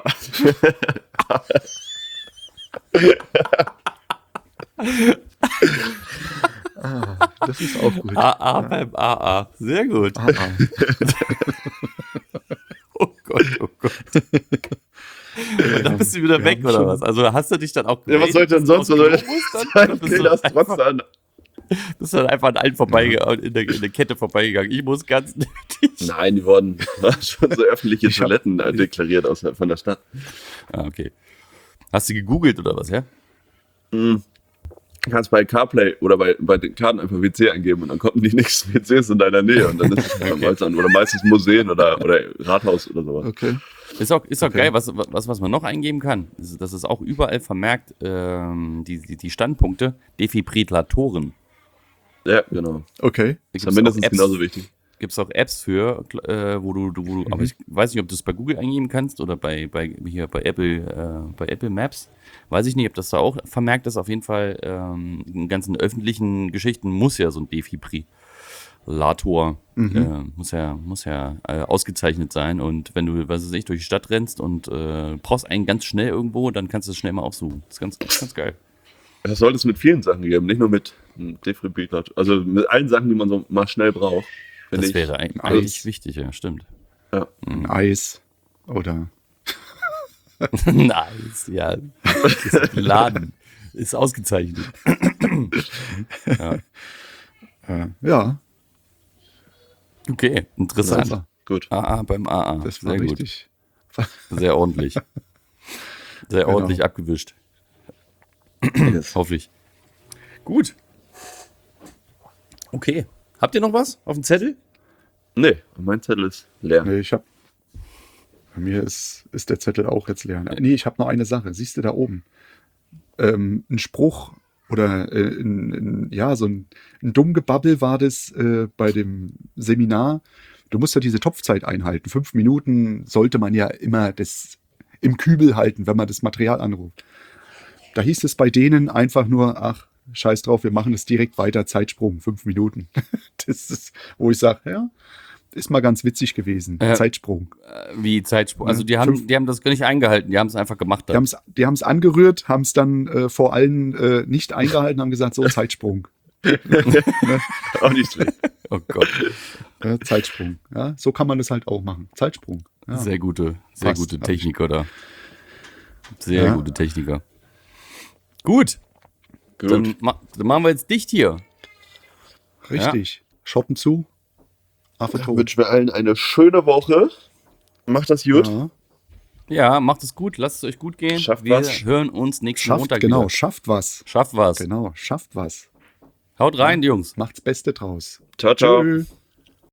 Das ist auch gut. AA beim AA. Sehr gut. Ah. Oh Gott. Und dann bist du wieder weg haben oder schon- was? Also hast du dich dann auch Ja, was soll ich denn sonst? Oder Oder bist das du trotz an. dann einfach an allen vorbeigegangen, in der Kette vorbeigegangen. Ich muss ganz nötig. Nein, die wurden schon so öffentliche Ich hab- Toiletten deklariert von der Stadt. Ah, okay. Hast du gegoogelt oder was, ja? Du kannst bei CarPlay oder bei den Karten einfach WC eingeben und dann kommen die nächsten WCs in deiner Nähe und dann ist es beim Arbeitsamt oder meistens Museen oder Rathaus oder sowas. Okay. Ist auch geil, was man noch eingeben kann. Das ist auch überall vermerkt, die Standpunkte, Defibrillatoren. Ja, genau. Okay. Das ist ja mindestens genauso wichtig. Gibt es auch Apps für, wo du aber ich weiß nicht, ob du es bei Google eingeben kannst oder bei Apple Maps. Weiß ich nicht, ob das da auch vermerkt ist. Auf jeden Fall, in ganzen öffentlichen Geschichten muss ja so ein Defibri Rollator. Muss ja ausgezeichnet sein. Und wenn du, was weiß ich, durch die Stadt rennst und brauchst einen ganz schnell irgendwo, dann kannst du es schnell mal aufsuchen. Das ist ganz geil. Das sollte es mit vielen Sachen geben, nicht nur mit einem Defibrillator. Also mit allen Sachen, die man so mal schnell braucht. Das wäre eigentlich wichtig, ja, stimmt. Ja. Ein Eis oder Nice, ja. Das Laden ist ausgezeichnet. ja, Okay, interessant. Sauber. Gut. AA beim AA. das war Sehr gut. richtig. Sehr ordentlich. Sehr ordentlich abgewischt. Hoffentlich. Gut. Okay. Habt ihr noch was auf dem Zettel? Nee, mein Zettel ist leer. Nee, bei mir ist der Zettel auch jetzt leer. Nee, ich habe noch eine Sache. Siehst du da oben? Ein Spruch oder so ein Dummgebabbel war das bei dem Seminar. Du musst ja diese Topfzeit einhalten. 5 Minuten sollte man ja immer das im Kübel halten, wenn man das Material anruft. Da hieß es bei denen einfach nur, ach, scheiß drauf, wir machen es direkt weiter, Zeitsprung, 5 Minuten. Das ist, wo ich sage, ja, ist mal ganz witzig gewesen. Zeitsprung. Wie Zeitsprung? Also die haben das gar nicht eingehalten, die haben es einfach gemacht. Die haben es angerührt, haben es dann vor allen nicht eingehalten, haben gesagt, so Zeitsprung. Auch nicht schlecht. Oh Gott. Zeitsprung. Ja, so kann man das halt auch machen. Zeitsprung. Ja. Sehr gute Passt. Techniker da. Sehr gute Techniker. Gut. Dann machen wir jetzt dicht hier. Richtig. Schotten zu. Affe Ich tot. wünsche mir allen eine schöne Woche. Macht das gut. Ja. Ja, macht es gut, lasst es euch gut gehen. Schafft wir was. hören uns nächsten Schafft, Montag genau, wieder. schafft was. Schafft was. Genau, schafft was. Haut rein, Jungs. Macht's Beste draus. Ciao, ciao. Tschö.